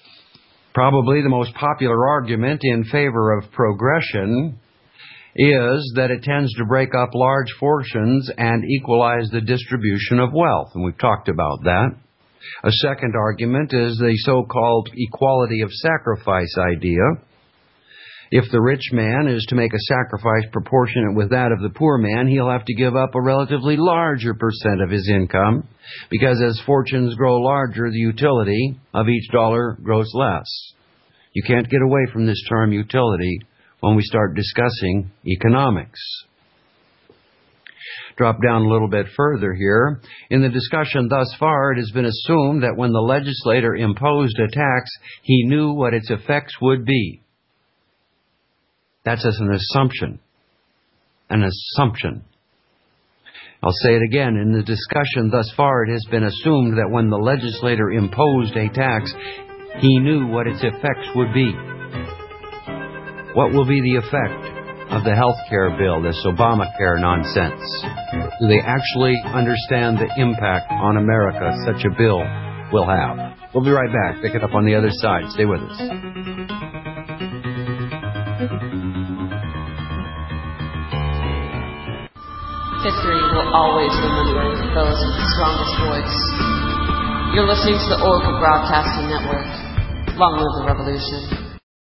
Probably the most popular argument in favor of progression is that it tends to break up large fortunes and equalize the distribution of wealth, and we've talked about that. A second argument is the so-called equality of sacrifice idea. If the rich man is to make a sacrifice proportionate with that of the poor man, he'll have to give up a relatively larger percent of his income, because as fortunes grow larger, the utility of each dollar grows less. You can't get away from this term utility when we start discussing economics. Drop down a little bit further here. In the discussion thus far, it has been assumed that when the legislator imposed a tax, he knew what its effects would be. That's as an assumption. An assumption. I'll say it again. In the discussion thus far, it has been assumed that when the legislator imposed a tax, he knew what its effects would be. What will be the effect of the health care bill, this Obamacare nonsense? Do they actually understand the impact on America such a bill will have? We'll be right back. Pick it up on the other side. Stay with us. History will always remember those with the strongest voice. You're listening to the Oracle Broadcasting Network. Long live the revolution.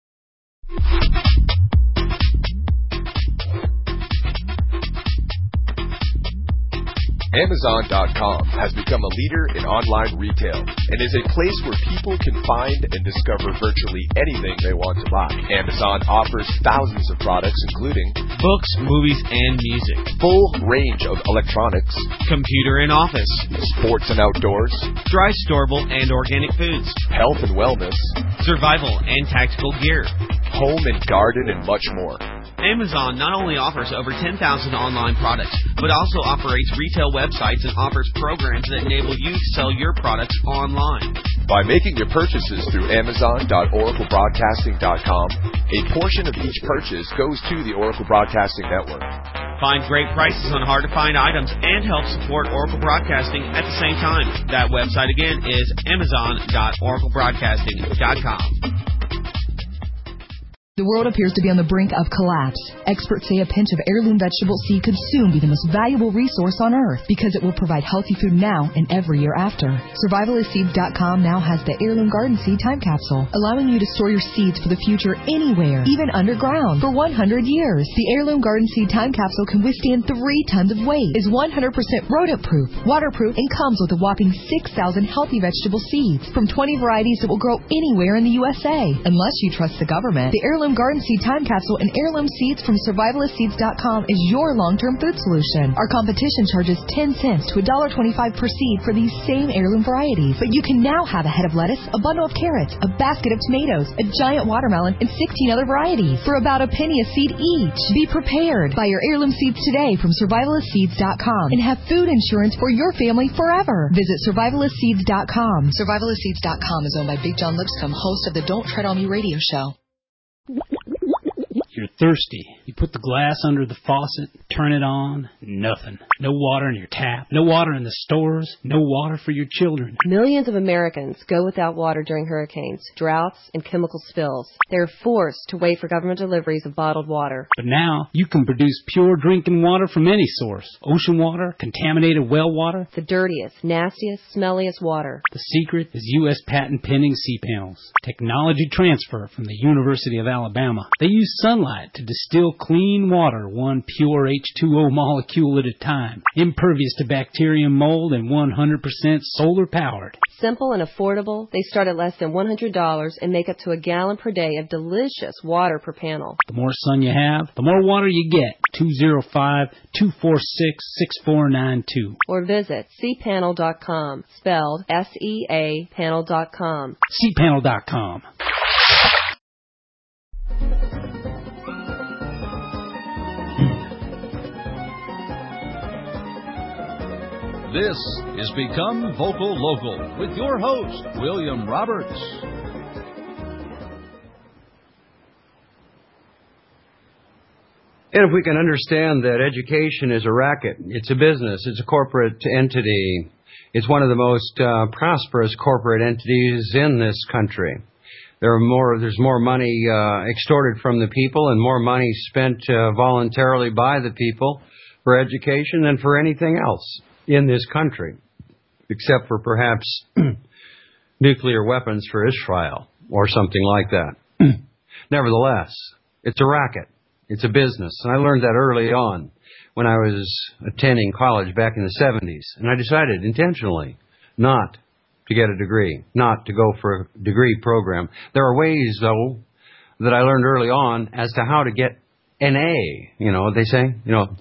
Amazon.com has become a leader in online retail and is a place where people can find and discover virtually anything they want to buy. Amazon offers thousands of products including books, movies, and music, full range of electronics, computer and office, sports and outdoors, dry, storable, and organic foods, health and wellness, survival and tactical gear, home and garden, and much more. Amazon not only offers over 10,000 online products, but also operates retail websites and offers programs that enable you to sell your products online. By making your purchases through Amazon.OracleBroadcasting.com, a portion of each purchase goes to the Oracle Broadcasting Network. Find great prices on hard-to-find items and help support Oracle Broadcasting at the same time. That website again is Amazon.OracleBroadcasting.com. The world appears to be on the brink of collapse. Experts say a pinch of heirloom vegetable seed could soon be the most valuable resource on earth because it will provide healthy food now and every year after. Survivalistseeds.com now has the Heirloom Garden Seed Time Capsule, allowing you to store your seeds for the future anywhere, even underground, for 100 years. The Heirloom Garden Seed Time Capsule can withstand 3 tons of weight, is 100% rodent-proof, waterproof, and comes with a whopping 6,000 healthy vegetable seeds from 20 varieties that will grow anywhere in the USA. Unless you trust the government, the Heirloom Garden Seed Time Capsule and heirloom seeds from Survivalistseeds.com is your long-term food solution. Our competition charges 10 cents to $1.25 per seed for these same heirloom varieties. But you can now have a head of lettuce, a bundle of carrots, a basket of tomatoes, a giant watermelon, and 16 other varieties for about a penny a seed each. Be prepared. Buy your heirloom seeds today from Survivalistseeds.com and have food insurance for your family forever. Visit Survivalistseeds.com. Survivalistseeds.com is owned by Big John Lipscomb, host of the Don't Tread on Me radio show. You're thirsty. You put the glass under the faucet, turn it on, nothing. No water in your tap, no water in the stores, no water for your children. Millions of Americans go without water during hurricanes, droughts, and chemical spills. They're forced to wait for government deliveries of bottled water. But now, you can produce pure drinking water from any source. Ocean water, contaminated well water. The dirtiest, nastiest, smelliest water. The secret is U.S. patent pending C-panels. Technology transfer from the University of Alabama. They use sunlight to distill clean water, one pure H2O molecule at a time, impervious to bacteria and mold, and 100% solar powered. Simple and affordable, they start at less than $100 and make up to a gallon per day of delicious water per panel. The more sun you have, the more water you get. 205-246-6492. Or visit cpanel.com, spelled S-E-A panel.com. cpanel.com. This is Become Vocal Local with your host, William Roberts. And if we can understand that education is a racket, it's a business, it's a corporate entity, it's one of the most prosperous corporate entities in this country. There's more money extorted from the people and more money spent voluntarily by the people for education than for anything else in this country, except for perhaps nuclear weapons for Israel or something like that. Nevertheless, it's a racket. It's a business. And I learned that early on when I was attending college back in the 70s. And I decided intentionally not to get a degree, not to go for a degree program. There are ways, though, that I learned early on as to how to get an A, they say,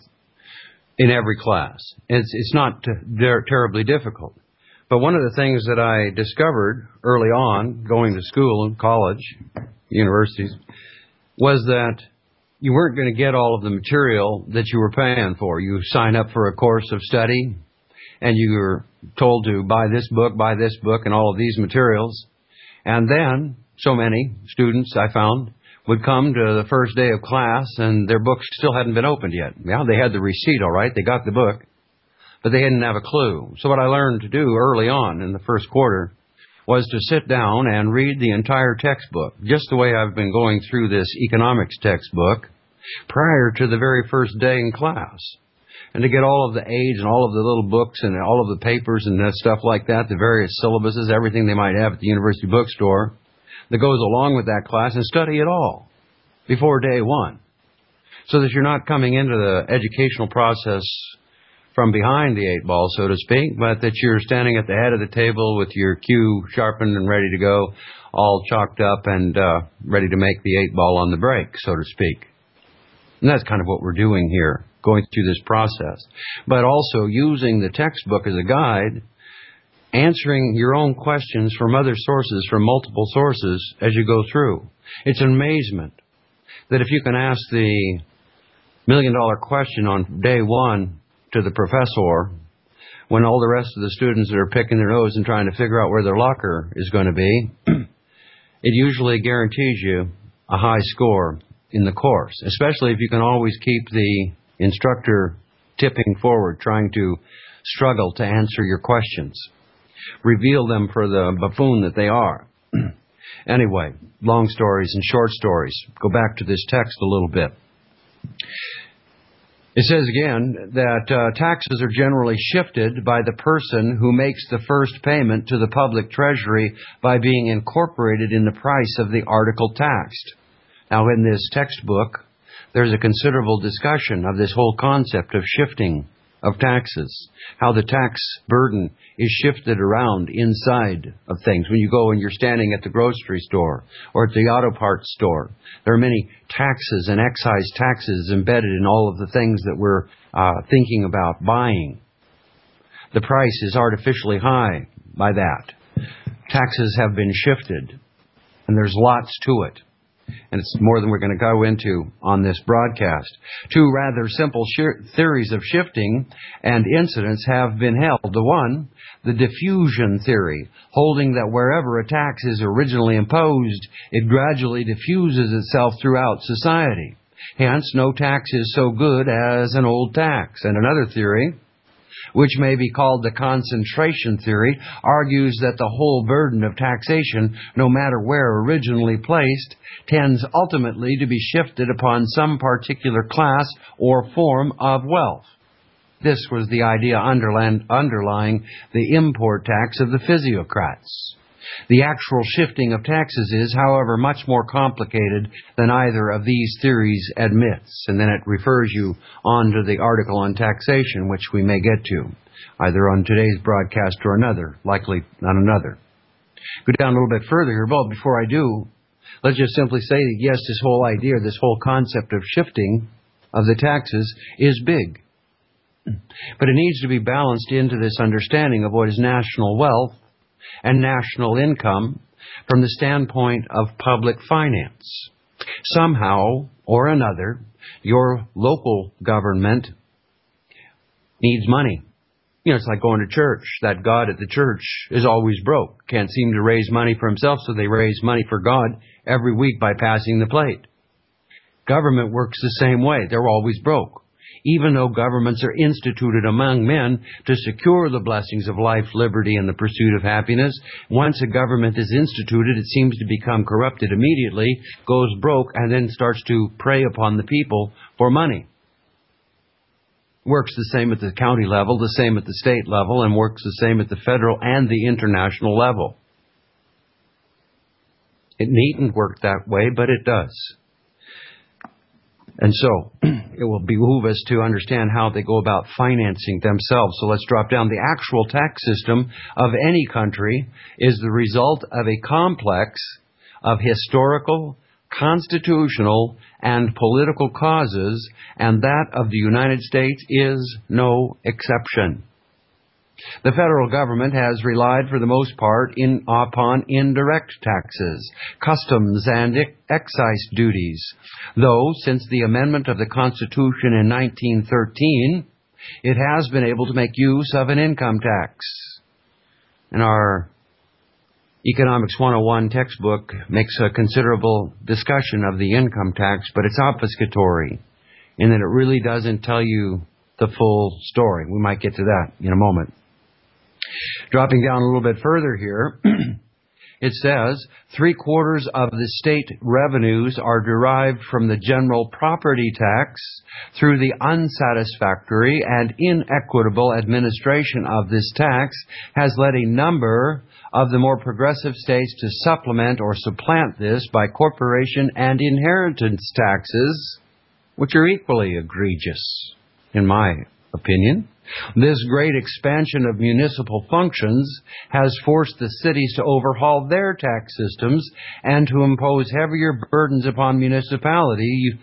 in every class. It's not terribly difficult. But one of the things that I discovered early on, going to school and college, universities, was that you weren't going to get all of the material that you were paying for. You sign up for a course of study, and you were told to buy this book, and all of these materials. And then, so many students, I found, would come to the first day of class, and their books still hadn't been opened yet. Yeah, they had the receipt, all right. They got the book, but they didn't have a clue. So what I learned to do early on in the first quarter was to sit down and read the entire textbook, just the way I've been going through this economics textbook prior to the very first day in class. And to get all of the aids and all of the little books and all of the papers and stuff like that, the various syllabuses, everything they might have at the university bookstore that goes along with that class, and study it all before day one, so that you're not coming into the educational process from behind the eight ball, so to speak, but that you're standing at the head of the table with your cue sharpened and ready to go, all chalked up and ready to make the eight ball on the break, so to speak. And that's kind of what we're doing here, going through this process. But also using the textbook as a guide, answering your own questions from other sources, from multiple sources, as you go through. It's an amazement that if you can ask the million-dollar question on day one to the professor, when all the rest of the students are picking their nose and trying to figure out where their locker is going to be, it usually guarantees you a high score in the course, especially if you can always keep the instructor tipping forward, trying to struggle to answer your questions. Reveal them for the buffoon that they are. Anyway, long stories and short stories. Go back to this text a little bit. It says again that taxes are generally shifted by the person who makes the first payment to the public treasury by being incorporated in the price of the article taxed. Now, in this textbook, there's a considerable discussion of this whole concept of shifting of taxes, how the tax burden is shifted around inside of things. When you go and you're standing at the grocery store or at the auto parts store, there are many taxes and excise taxes embedded in all of the things that we're thinking about buying. The price is artificially high by that. Taxes have been shifted, and there's lots to it. And it's more than we're going to go into on this broadcast. Two rather simple theories of shifting and incidence have been held. The one, the diffusion theory, holding that wherever a tax is originally imposed, it gradually diffuses itself throughout society. Hence, no tax is so good as an old tax. And another theory, which may be called the concentration theory, argues that the whole burden of taxation, no matter where originally placed, tends ultimately to be shifted upon some particular class or form of wealth. This was the idea underlying the import tax of the physiocrats. The actual shifting of taxes is, however, much more complicated than either of these theories admits. And then it refers you on to the article on taxation, which we may get to, either on today's broadcast or another, likely not another. Go down a little bit further here, but before I do, let's just simply say that, yes, this whole idea, this whole concept of shifting of the taxes is big. But it needs to be balanced into this understanding of what is national wealth and national income from the standpoint of public finance. Somehow or another, your local government needs money. You know, it's like going to church. That God at the church is always broke. Can't seem to raise money for himself, so they raise money for God every week by passing the plate. Government works the same way. They're always broke. even though governments are instituted among men to secure the blessings of life, liberty, and the pursuit of happiness. Once a government is instituted, it seems to become corrupted immediately, goes broke, and then starts to prey upon the people for money. Works the same at the county level, the same at the state level, and works the same at the federal and the international level. It needn't work that way, but it does. And so, it will behoove us to understand how they go about financing themselves. So let's drop down. The actual tax system of any country is the result of a complex of historical, constitutional, and political causes, and that of the United States is no exception. The federal government has relied for the most part upon indirect taxes, customs, and excise duties, though since the amendment of the Constitution in 1913, it has been able to make use of an income tax. And our Economics 101 textbook makes a considerable discussion of the income tax, but it's obfuscatory in that it really doesn't tell you the full story. We might get to that in a moment. Dropping down a little bit further here, it says 3/4 of the state revenues are derived from the general property tax through the unsatisfactory and inequitable administration of this tax has led a number of the more progressive states to supplement or supplant this by corporation and inheritance taxes, which are equally egregious, in my opinion. This great expansion of municipal functions has forced the cities to overhaul their tax systems and to impose heavier burdens upon municipal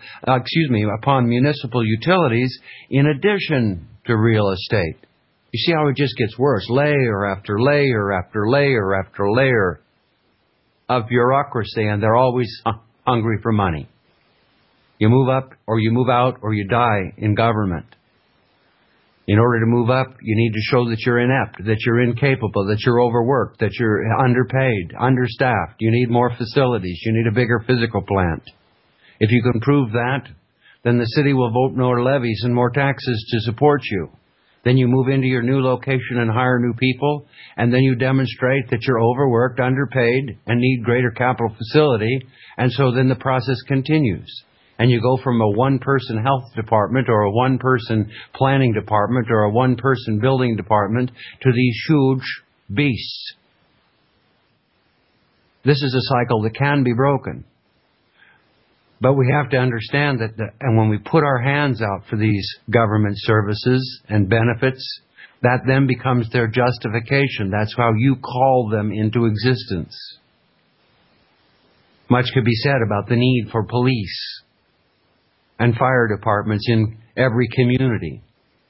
utilities in addition to real estate. You see how it just gets worse, layer after layer after layer after layer of bureaucracy, and they're always hungry for money. You move up or you move out or you die in government. In order to move up, you need to show that you're inept, that you're incapable, that you're overworked, that you're underpaid, understaffed. You need more facilities. You need a bigger physical plant. If you can prove that, then the city will vote more levies and more taxes to support you. Then you move into your new location and hire new people, and then you demonstrate that you're overworked, underpaid, and need greater capital facility, and so then the process continues. And you go from a one-person health department or a one-person planning department or a one-person building department to these huge beasts. This is a cycle that can be broken. But we have to understand that, and when we put our hands out for these government services and benefits, that then becomes their justification. That's how you call them into existence. Much could be said about the need for police and fire departments in every community.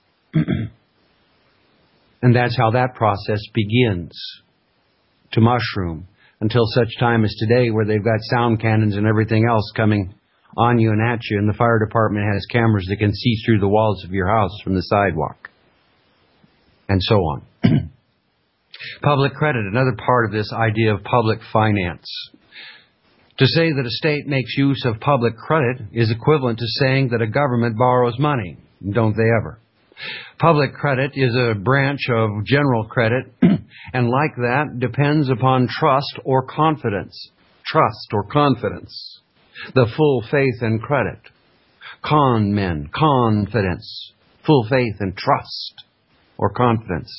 And that's how that process begins to mushroom until such time as today, where they've got sound cannons and everything else coming on you and at you, and the fire department has cameras that can see through the walls of your house from the sidewalk, and so on. Public credit, another part of this idea of public finance. To say that a state makes use of public credit is equivalent to saying that a government borrows money. Don't they ever? Public credit is a branch of general credit, and like that, depends upon trust or confidence. Trust or confidence. The full faith and credit. Con men, confidence. Full faith and trust or confidence.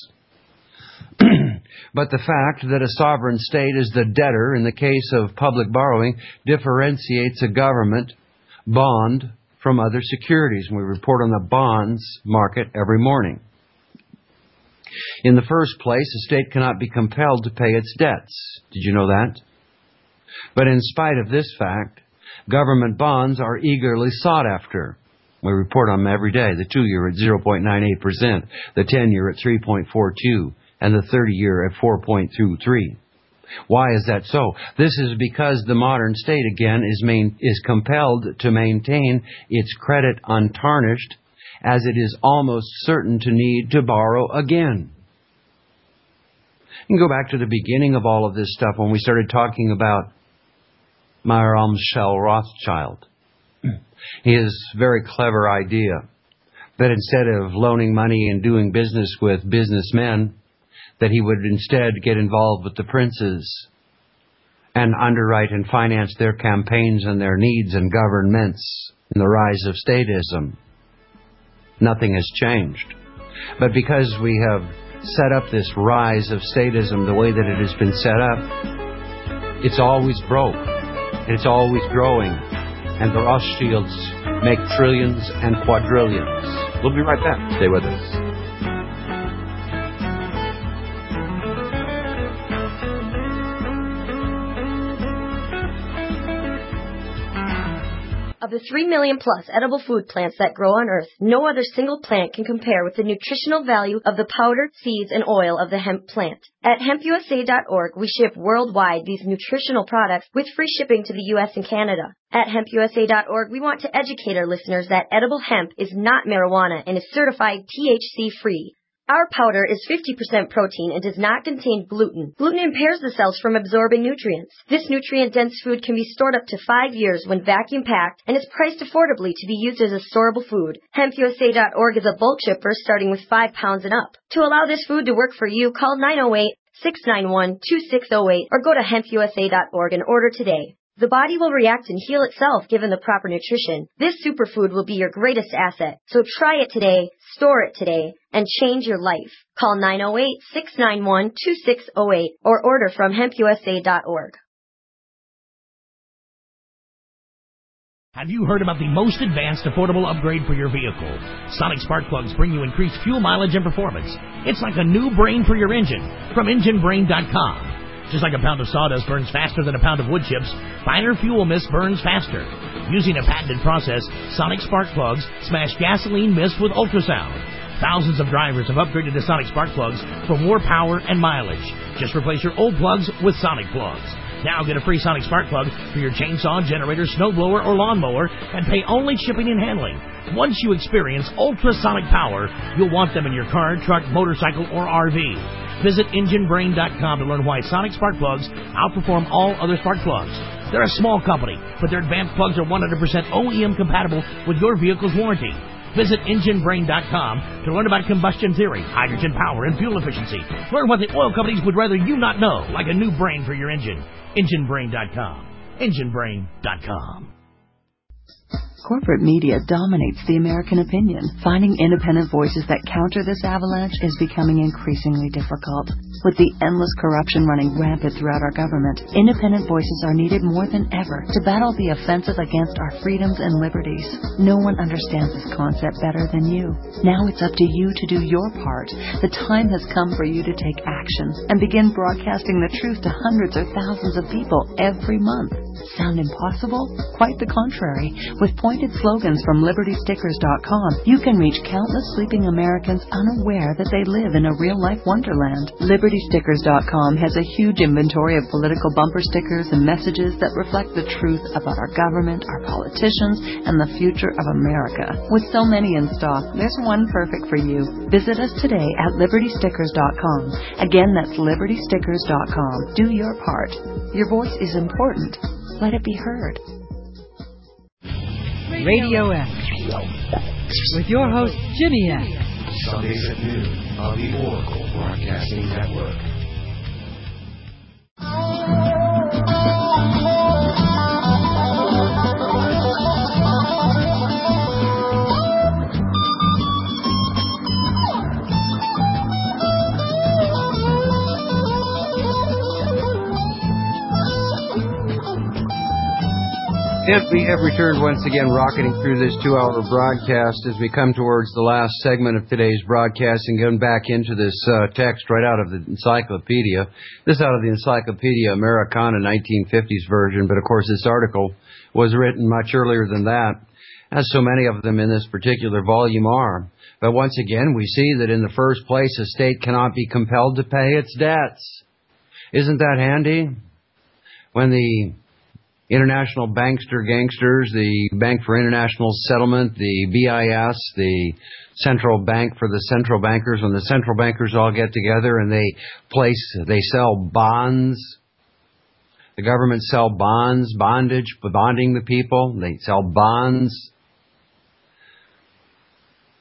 But the fact that a sovereign state is the debtor in the case of public borrowing differentiates a government bond from other securities. And we report on the bonds market every morning. In the first place, a state cannot be compelled to pay its debts. Did you know that? But in spite of this fact, government bonds are eagerly sought after. We report on them every day. The 2-year at 0.98%, the 10-year at 3.42%. And the 30-year at 4.23. Why is that so? This is because the modern state, again, is compelled to maintain its credit untarnished, as it is almost certain to need to borrow again. You can go back to the beginning of all of this stuff when we started talking about Mayer Amschel Rothschild. His very clever idea that instead of loaning money and doing business with businessmen, that he would instead get involved with the princes and underwrite and finance their campaigns and their needs and governments and the rise of statism. Nothing has changed. But because we have set up this rise of statism the way that it has been set up, it's always broke. It's always growing. And the Rothschilds make trillions and quadrillions. We'll be right back. Stay with us. Of the 3 million plus edible food plants that grow on Earth, no other single plant can compare with the nutritional value of the powdered seeds and oil of the hemp plant. At hempusa.org, we ship worldwide these nutritional products with free shipping to the U.S. and Canada. At hempusa.org, we want to educate our listeners that edible hemp is not marijuana and is certified THC-free. Our powder is 50% protein and does not contain gluten. Gluten impairs the cells from absorbing nutrients. This nutrient-dense food can be stored up to 5 years when vacuum-packed and is priced affordably to be used as a storable food. HempUSA.org is a bulk shipper starting with 5 pounds and up. To allow this food to work for you, call 908-691-2608 or go to hempusa.org and order today. The body will react and heal itself given the proper nutrition. This superfood will be your greatest asset. So try it today, store it today, and change your life. Call 908-691-2608 or order from hempusa.org. Have you heard about the most advanced affordable upgrade for your vehicle? Sonic spark plugs bring you increased fuel mileage and performance. It's like a new brain for your engine from EngineBrain.com. Just like a pound of sawdust burns faster than a pound of wood chips, finer fuel mist burns faster. Using a patented process, Sonic spark plugs smash gasoline mist with ultrasound. Thousands of drivers have upgraded to Sonic spark plugs for more power and mileage. Just replace your old plugs with Sonic plugs. Now get a free Sonic spark plug for your chainsaw, generator, snowblower, or lawnmower and pay only shipping and handling. Once you experience ultrasonic power, you'll want them in your car, truck, motorcycle, or RV. Visit EngineBrain.com to learn why Sonic spark plugs outperform all other spark plugs. They're a small company, but their advanced plugs are 100% OEM compatible with your vehicle's warranty. Visit EngineBrain.com to learn about combustion theory, hydrogen power, and fuel efficiency. Learn what the oil companies would rather you not know, like a new brain for your engine. EngineBrain.com. EngineBrain.com. Corporate media dominates the American opinion. Finding independent voices that counter this avalanche is becoming increasingly difficult. With the endless corruption running rampant throughout our government, independent voices are needed more than ever to battle the offensive against our freedoms and liberties. No one understands this concept better than you. Now it's up to you to do your part. The time has come for you to take action and begin broadcasting the truth to hundreds or thousands of people every month. Sound impossible? Quite the contrary. With pointed slogans from LibertyStickers.com, you can reach countless sleeping Americans unaware that they live in a real-life wonderland. LibertyStickers.com has a huge inventory of political bumper stickers and messages that reflect the truth about our government, our politicians, and the future of America. With so many in stock, there's one perfect for you. Visit us today at LibertyStickers.com. Again, that's LibertyStickers.com. Do your part. Your voice is important. Let it be heard. Radio X with your host Jimmy X. Sundays at noon on the Oracle Broadcasting Network. We have returned once again, rocketing through this 2-hour broadcast as we come towards the last segment of today's broadcast and going back into this text right out of the encyclopedia. This out of the Encyclopedia Americana 1950s version, but of course this article was written much earlier than that, as so many of them in this particular volume are. But once again, we see that in the first place, a state cannot be compelled to pay its debts. Isn't that handy? When the International Bankster Gangsters, the Bank for International Settlement, the BIS, the Central Bank for the Central Bankers, when the central bankers all get together and they sell bonds. The government sell bonds, bonding the people. They sell bonds.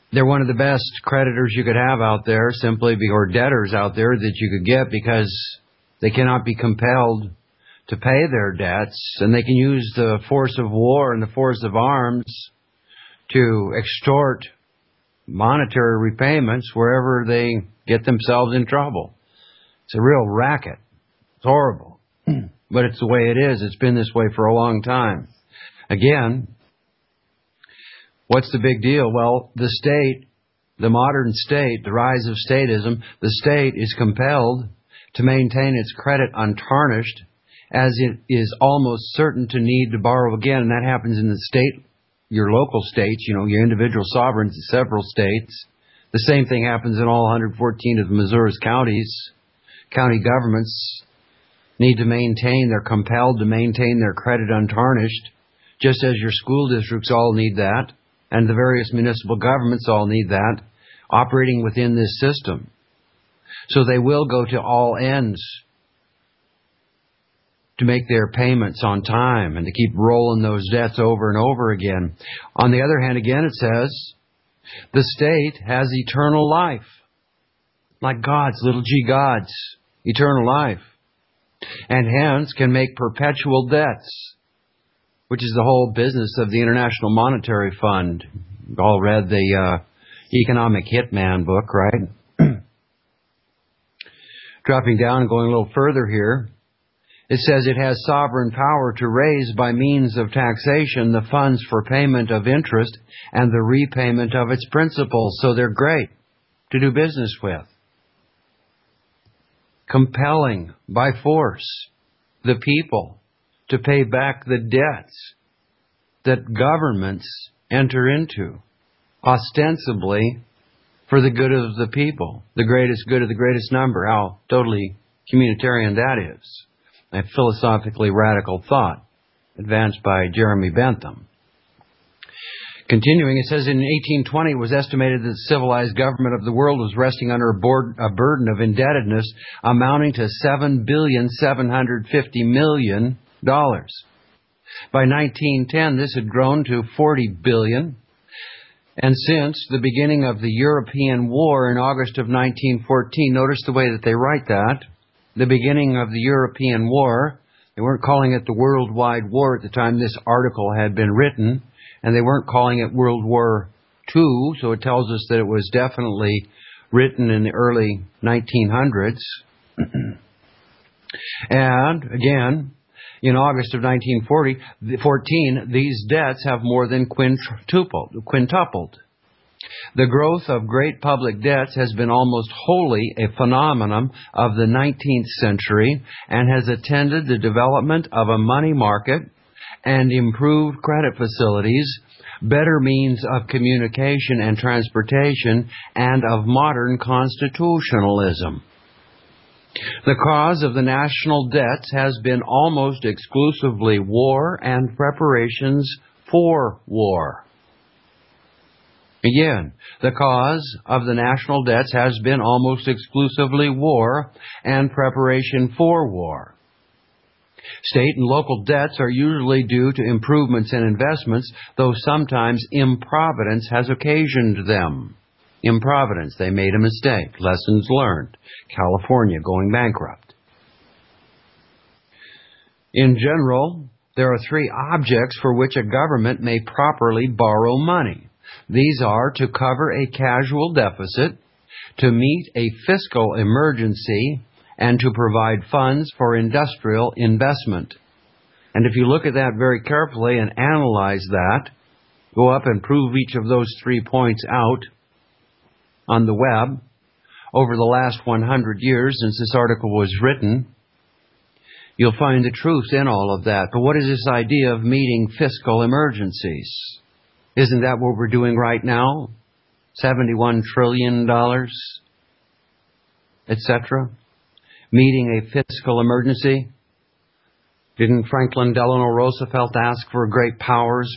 They're one of the best creditors you could have out there, or debtors out there that you could get, because they cannot be compelled to pay their debts, and they can use the force of war and the force of arms to extort monetary repayments wherever they get themselves in trouble. It's a real racket. It's horrible. But it's the way it is. It's been this way for a long time. Again, what's the big deal? Well, the state, the modern state, the rise of statism, the state is compelled to maintain its credit untarnished, as it is almost certain to need to borrow again. And that happens in the state, your local states, your individual sovereigns in several states. The same thing happens in all 114 of Missouri's counties. County governments they're compelled to maintain their credit untarnished, just as your school districts all need that, and the various municipal governments all need that, operating within this system. So they will go to all ends to make their payments on time and to keep rolling those debts over and over again. On the other hand, again, it says, the state has eternal life. Like gods, little g gods, eternal life. And hence can make perpetual debts, which is the whole business of the International Monetary Fund. You've all read the Economic Hitman book, right? Dropping down and going a little further here, it says it has sovereign power to raise by means of taxation the funds for payment of interest and the repayment of its principal. So they're great to do business with. Compelling by force the people to pay back the debts that governments enter into, ostensibly for the good of the people, the greatest good of the greatest number. How totally communitarian that is. A philosophically radical thought advanced by Jeremy Bentham. Continuing, it says in 1820 it was estimated that the civilized government of the world was resting under a burden of indebtedness amounting to $7,750,000,000. By 1910, this had grown to $40 billion. And since the beginning of the European War in August of 1914, notice the way that they write that, the beginning of the European War, they weren't calling it the Worldwide War at the time this article had been written, and they weren't calling it World War II, so it tells us that it was definitely written in the early 1900s. And, again, in August of 1914, these debts have more than quintupled. The growth of great public debts has been almost wholly a phenomenon of the 19th century and has attended the development of a money market and improved credit facilities, better means of communication and transportation, and of modern constitutionalism. The cause of the national debts has been almost exclusively war and preparations for war. Again, the cause of the national debts has been almost exclusively war and preparation for war. State and local debts are usually due to improvements and investments, though sometimes improvidence has occasioned them. Improvidence, they made a mistake. Lessons learned. California going bankrupt. In general, there are three objects for which a government may properly borrow money. These are to cover a casual deficit, to meet a fiscal emergency, and to provide funds for industrial investment. And if you look at that very carefully and analyze that, go up and prove each of those 3 points out on the web over the last 100 years since this article was written, you'll find the truth in all of that. But what is this idea of meeting fiscal emergencies? Isn't that what we're doing right now? $71 trillion, etc. Meeting a fiscal emergency. Didn't Franklin Delano Roosevelt ask for great powers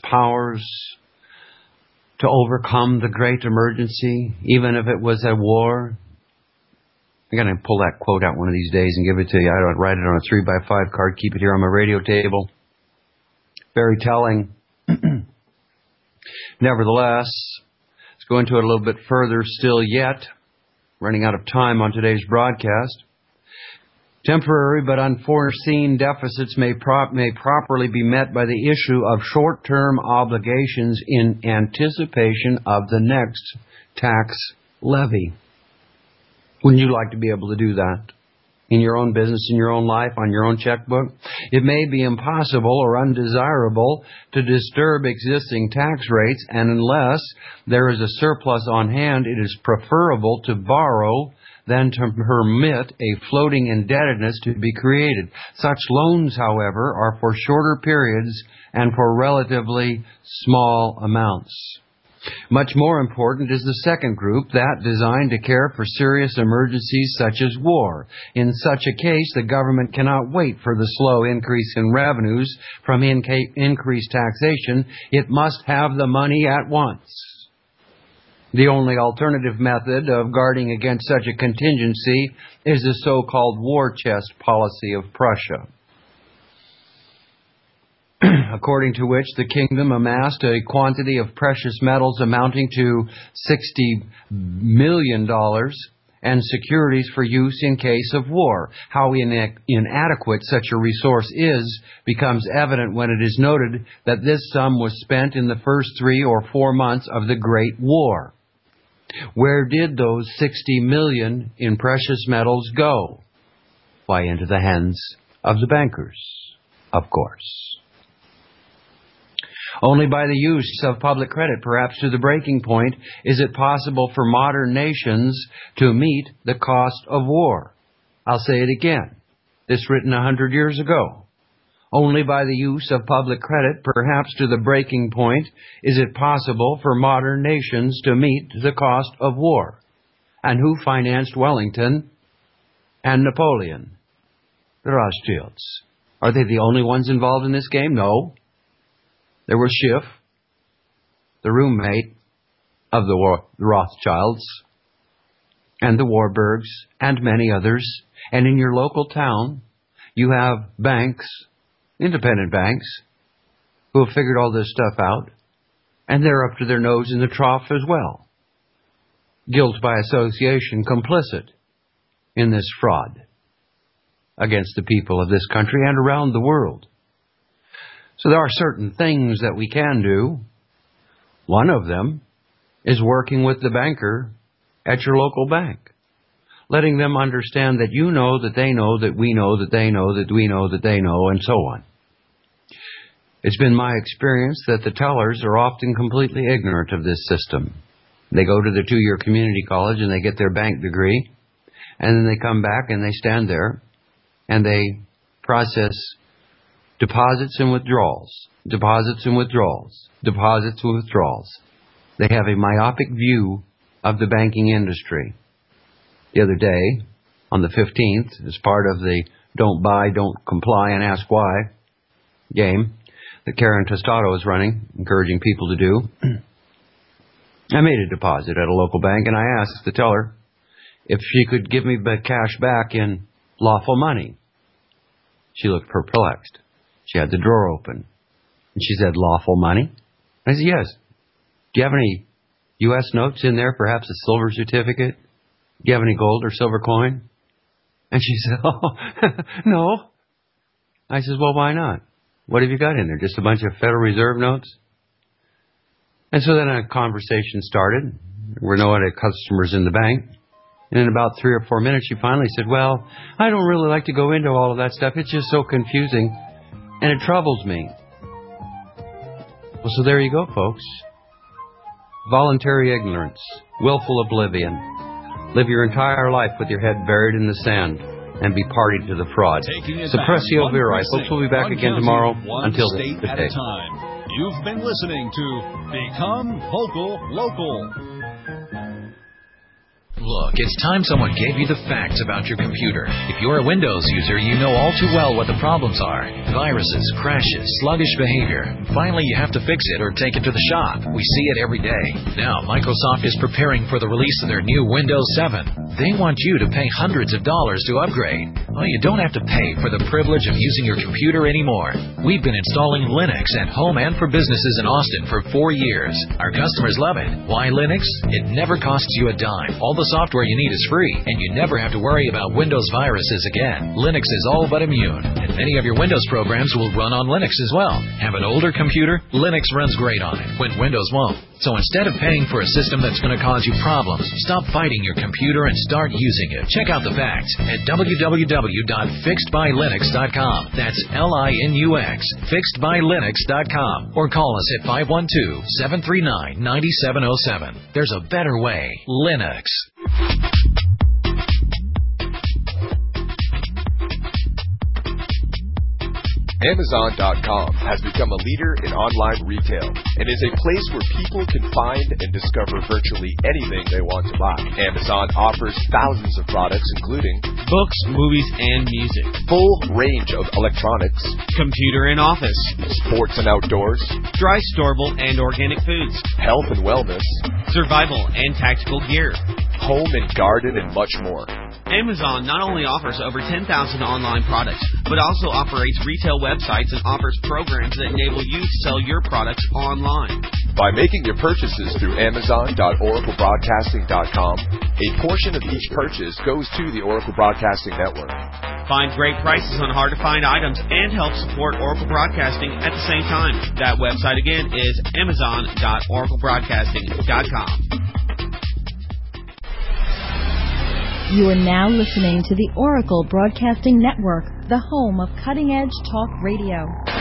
to overcome the great emergency, even if it was a war? I'm going to pull that quote out one of these days and give it to you. I don't write it on a 3x5 card, keep it here on my radio table. Very telling. Nevertheless, Let's go into it a little bit further still yet. Running out of time on today's broadcast. Temporary but unforeseen deficits may properly be met by the issue of short-term obligations in anticipation of the next tax levy. Wouldn't you like to be able to do that? In your own business, in your own life, on your own checkbook? It may be impossible or undesirable to disturb existing tax rates, and unless there is a surplus on hand, it is preferable to borrow than to permit a floating indebtedness to be created. Such loans, however, are for shorter periods and for relatively small amounts. Much more important is the second group, that designed to care for serious emergencies such as war. In such a case, the government cannot wait for the slow increase in revenues from increased taxation. It must have the money at once. The only alternative method of guarding against such a contingency is the so-called war chest policy of Prussia, according to which the kingdom amassed a quantity of precious metals amounting to $60 million and securities for use in case of war. How inadequate such a resource is becomes evident when it is noted that this sum was spent in the first 3 or 4 months of the Great War. Where did those $60 million in precious metals go? Why, into the hands of the bankers, of course. Only by the use of public credit, perhaps to the breaking point, is it possible for modern nations to meet the cost of war. I'll say it again. This written 100 years ago. Only by the use of public credit, perhaps to the breaking point, is it possible for modern nations to meet the cost of war. And who financed Wellington and Napoleon? The Rothschilds. Are they the only ones involved in this game? No. There was Schiff, the roommate of the Rothschilds, and the Warburgs, and many others. And in your local town, you have banks, independent banks, who have figured all this stuff out, and they're up to their nose in the trough as well. Guilt by association, complicit in this fraud against the people of this country and around the world. So there are certain things that we can do. One of them is working with the banker at your local bank, letting them understand that you know, that they know, that we know, that they know, that we know, that they know, and so on. It's been my experience that the tellers are often completely ignorant of this system. They go to the 2-year community college and they get their bank degree, and then they come back and they stand there and they process deposits and withdrawals, deposits and withdrawals, deposits and withdrawals. They have a myopic view of the banking industry. The other day, on the 15th, as part of the Don't Buy, Don't Comply, and Ask Why game that Karen Tostado is running, encouraging people to do, I made a deposit at a local bank, and I asked the teller if she could give me the cash back in lawful money. She looked perplexed. She had the drawer open, and she said, "Lawful money?" I said, "Yes." "Do you have any U.S. notes in there, perhaps a silver certificate? Do you have any gold or silver coin?" And she said, "Oh, no." I said, "Well, why not? What have you got in there? Just a bunch of Federal Reserve notes?" And so then a conversation started. We're no other customers in the bank. And in about 3 or 4 minutes, she finally said, "Well, I don't really like to go into all of that stuff. It's just so confusing, and it troubles me." Well, so there you go, folks. Voluntary ignorance, willful oblivion. Live your entire life with your head buried in the sand and be party to the fraud. Suppressio viri. Folks, we'll be back again tomorrow. Until then, good day. You've been listening to Become Vocal Local. Look, Look, it's time someone gave you the facts about your computer. If you're a Windows user, you know all too well what the problems are. Viruses, crashes, sluggish behavior. Finally, you have to fix it or take it to the shop. We see it every day. Now, Microsoft is preparing for the release of their new Windows 7. They want you to pay hundreds of dollars to upgrade. Well, you don't have to pay for the privilege of using your computer anymore. We've been installing Linux at home and for businesses in Austin for 4 years. Our customers love it. Why Linux? It never costs you a dime. All the software you need is free, and you never have to worry about Windows viruses again. Linux is all but immune, and many of your Windows programs will run on Linux as well. Have an older computer? Linux runs great on it, when Windows won't. So instead of paying for a system that's going to cause you problems, stop fighting your computer and start using it. Check out the facts at www.fixedbylinux.com. That's Linux, fixedbylinux.com. Or call us at 512-739-9707. There's a better way. Linux. Amazon.com has become a leader in online retail and is a place where people can find and discover virtually anything they want to buy. Amazon offers thousands of products including books, movies, and music, full range of electronics, computer and office, sports and outdoors, dry, storable, and organic foods, health and wellness, survival and tactical gear, home and garden, and much more. Amazon not only offers over 10,000 online products, but also operates retail websites and offers programs that enable you to sell your products online. By making your purchases through Amazon.OracleBroadcasting.com, a portion of each purchase goes to the Oracle Broadcasting Network. Find great prices on hard-to-find items and help support Oracle Broadcasting at the same time. That website again is Amazon.OracleBroadcasting.com. You are now listening to the Oracle Broadcasting Network, the home of cutting-edge talk radio.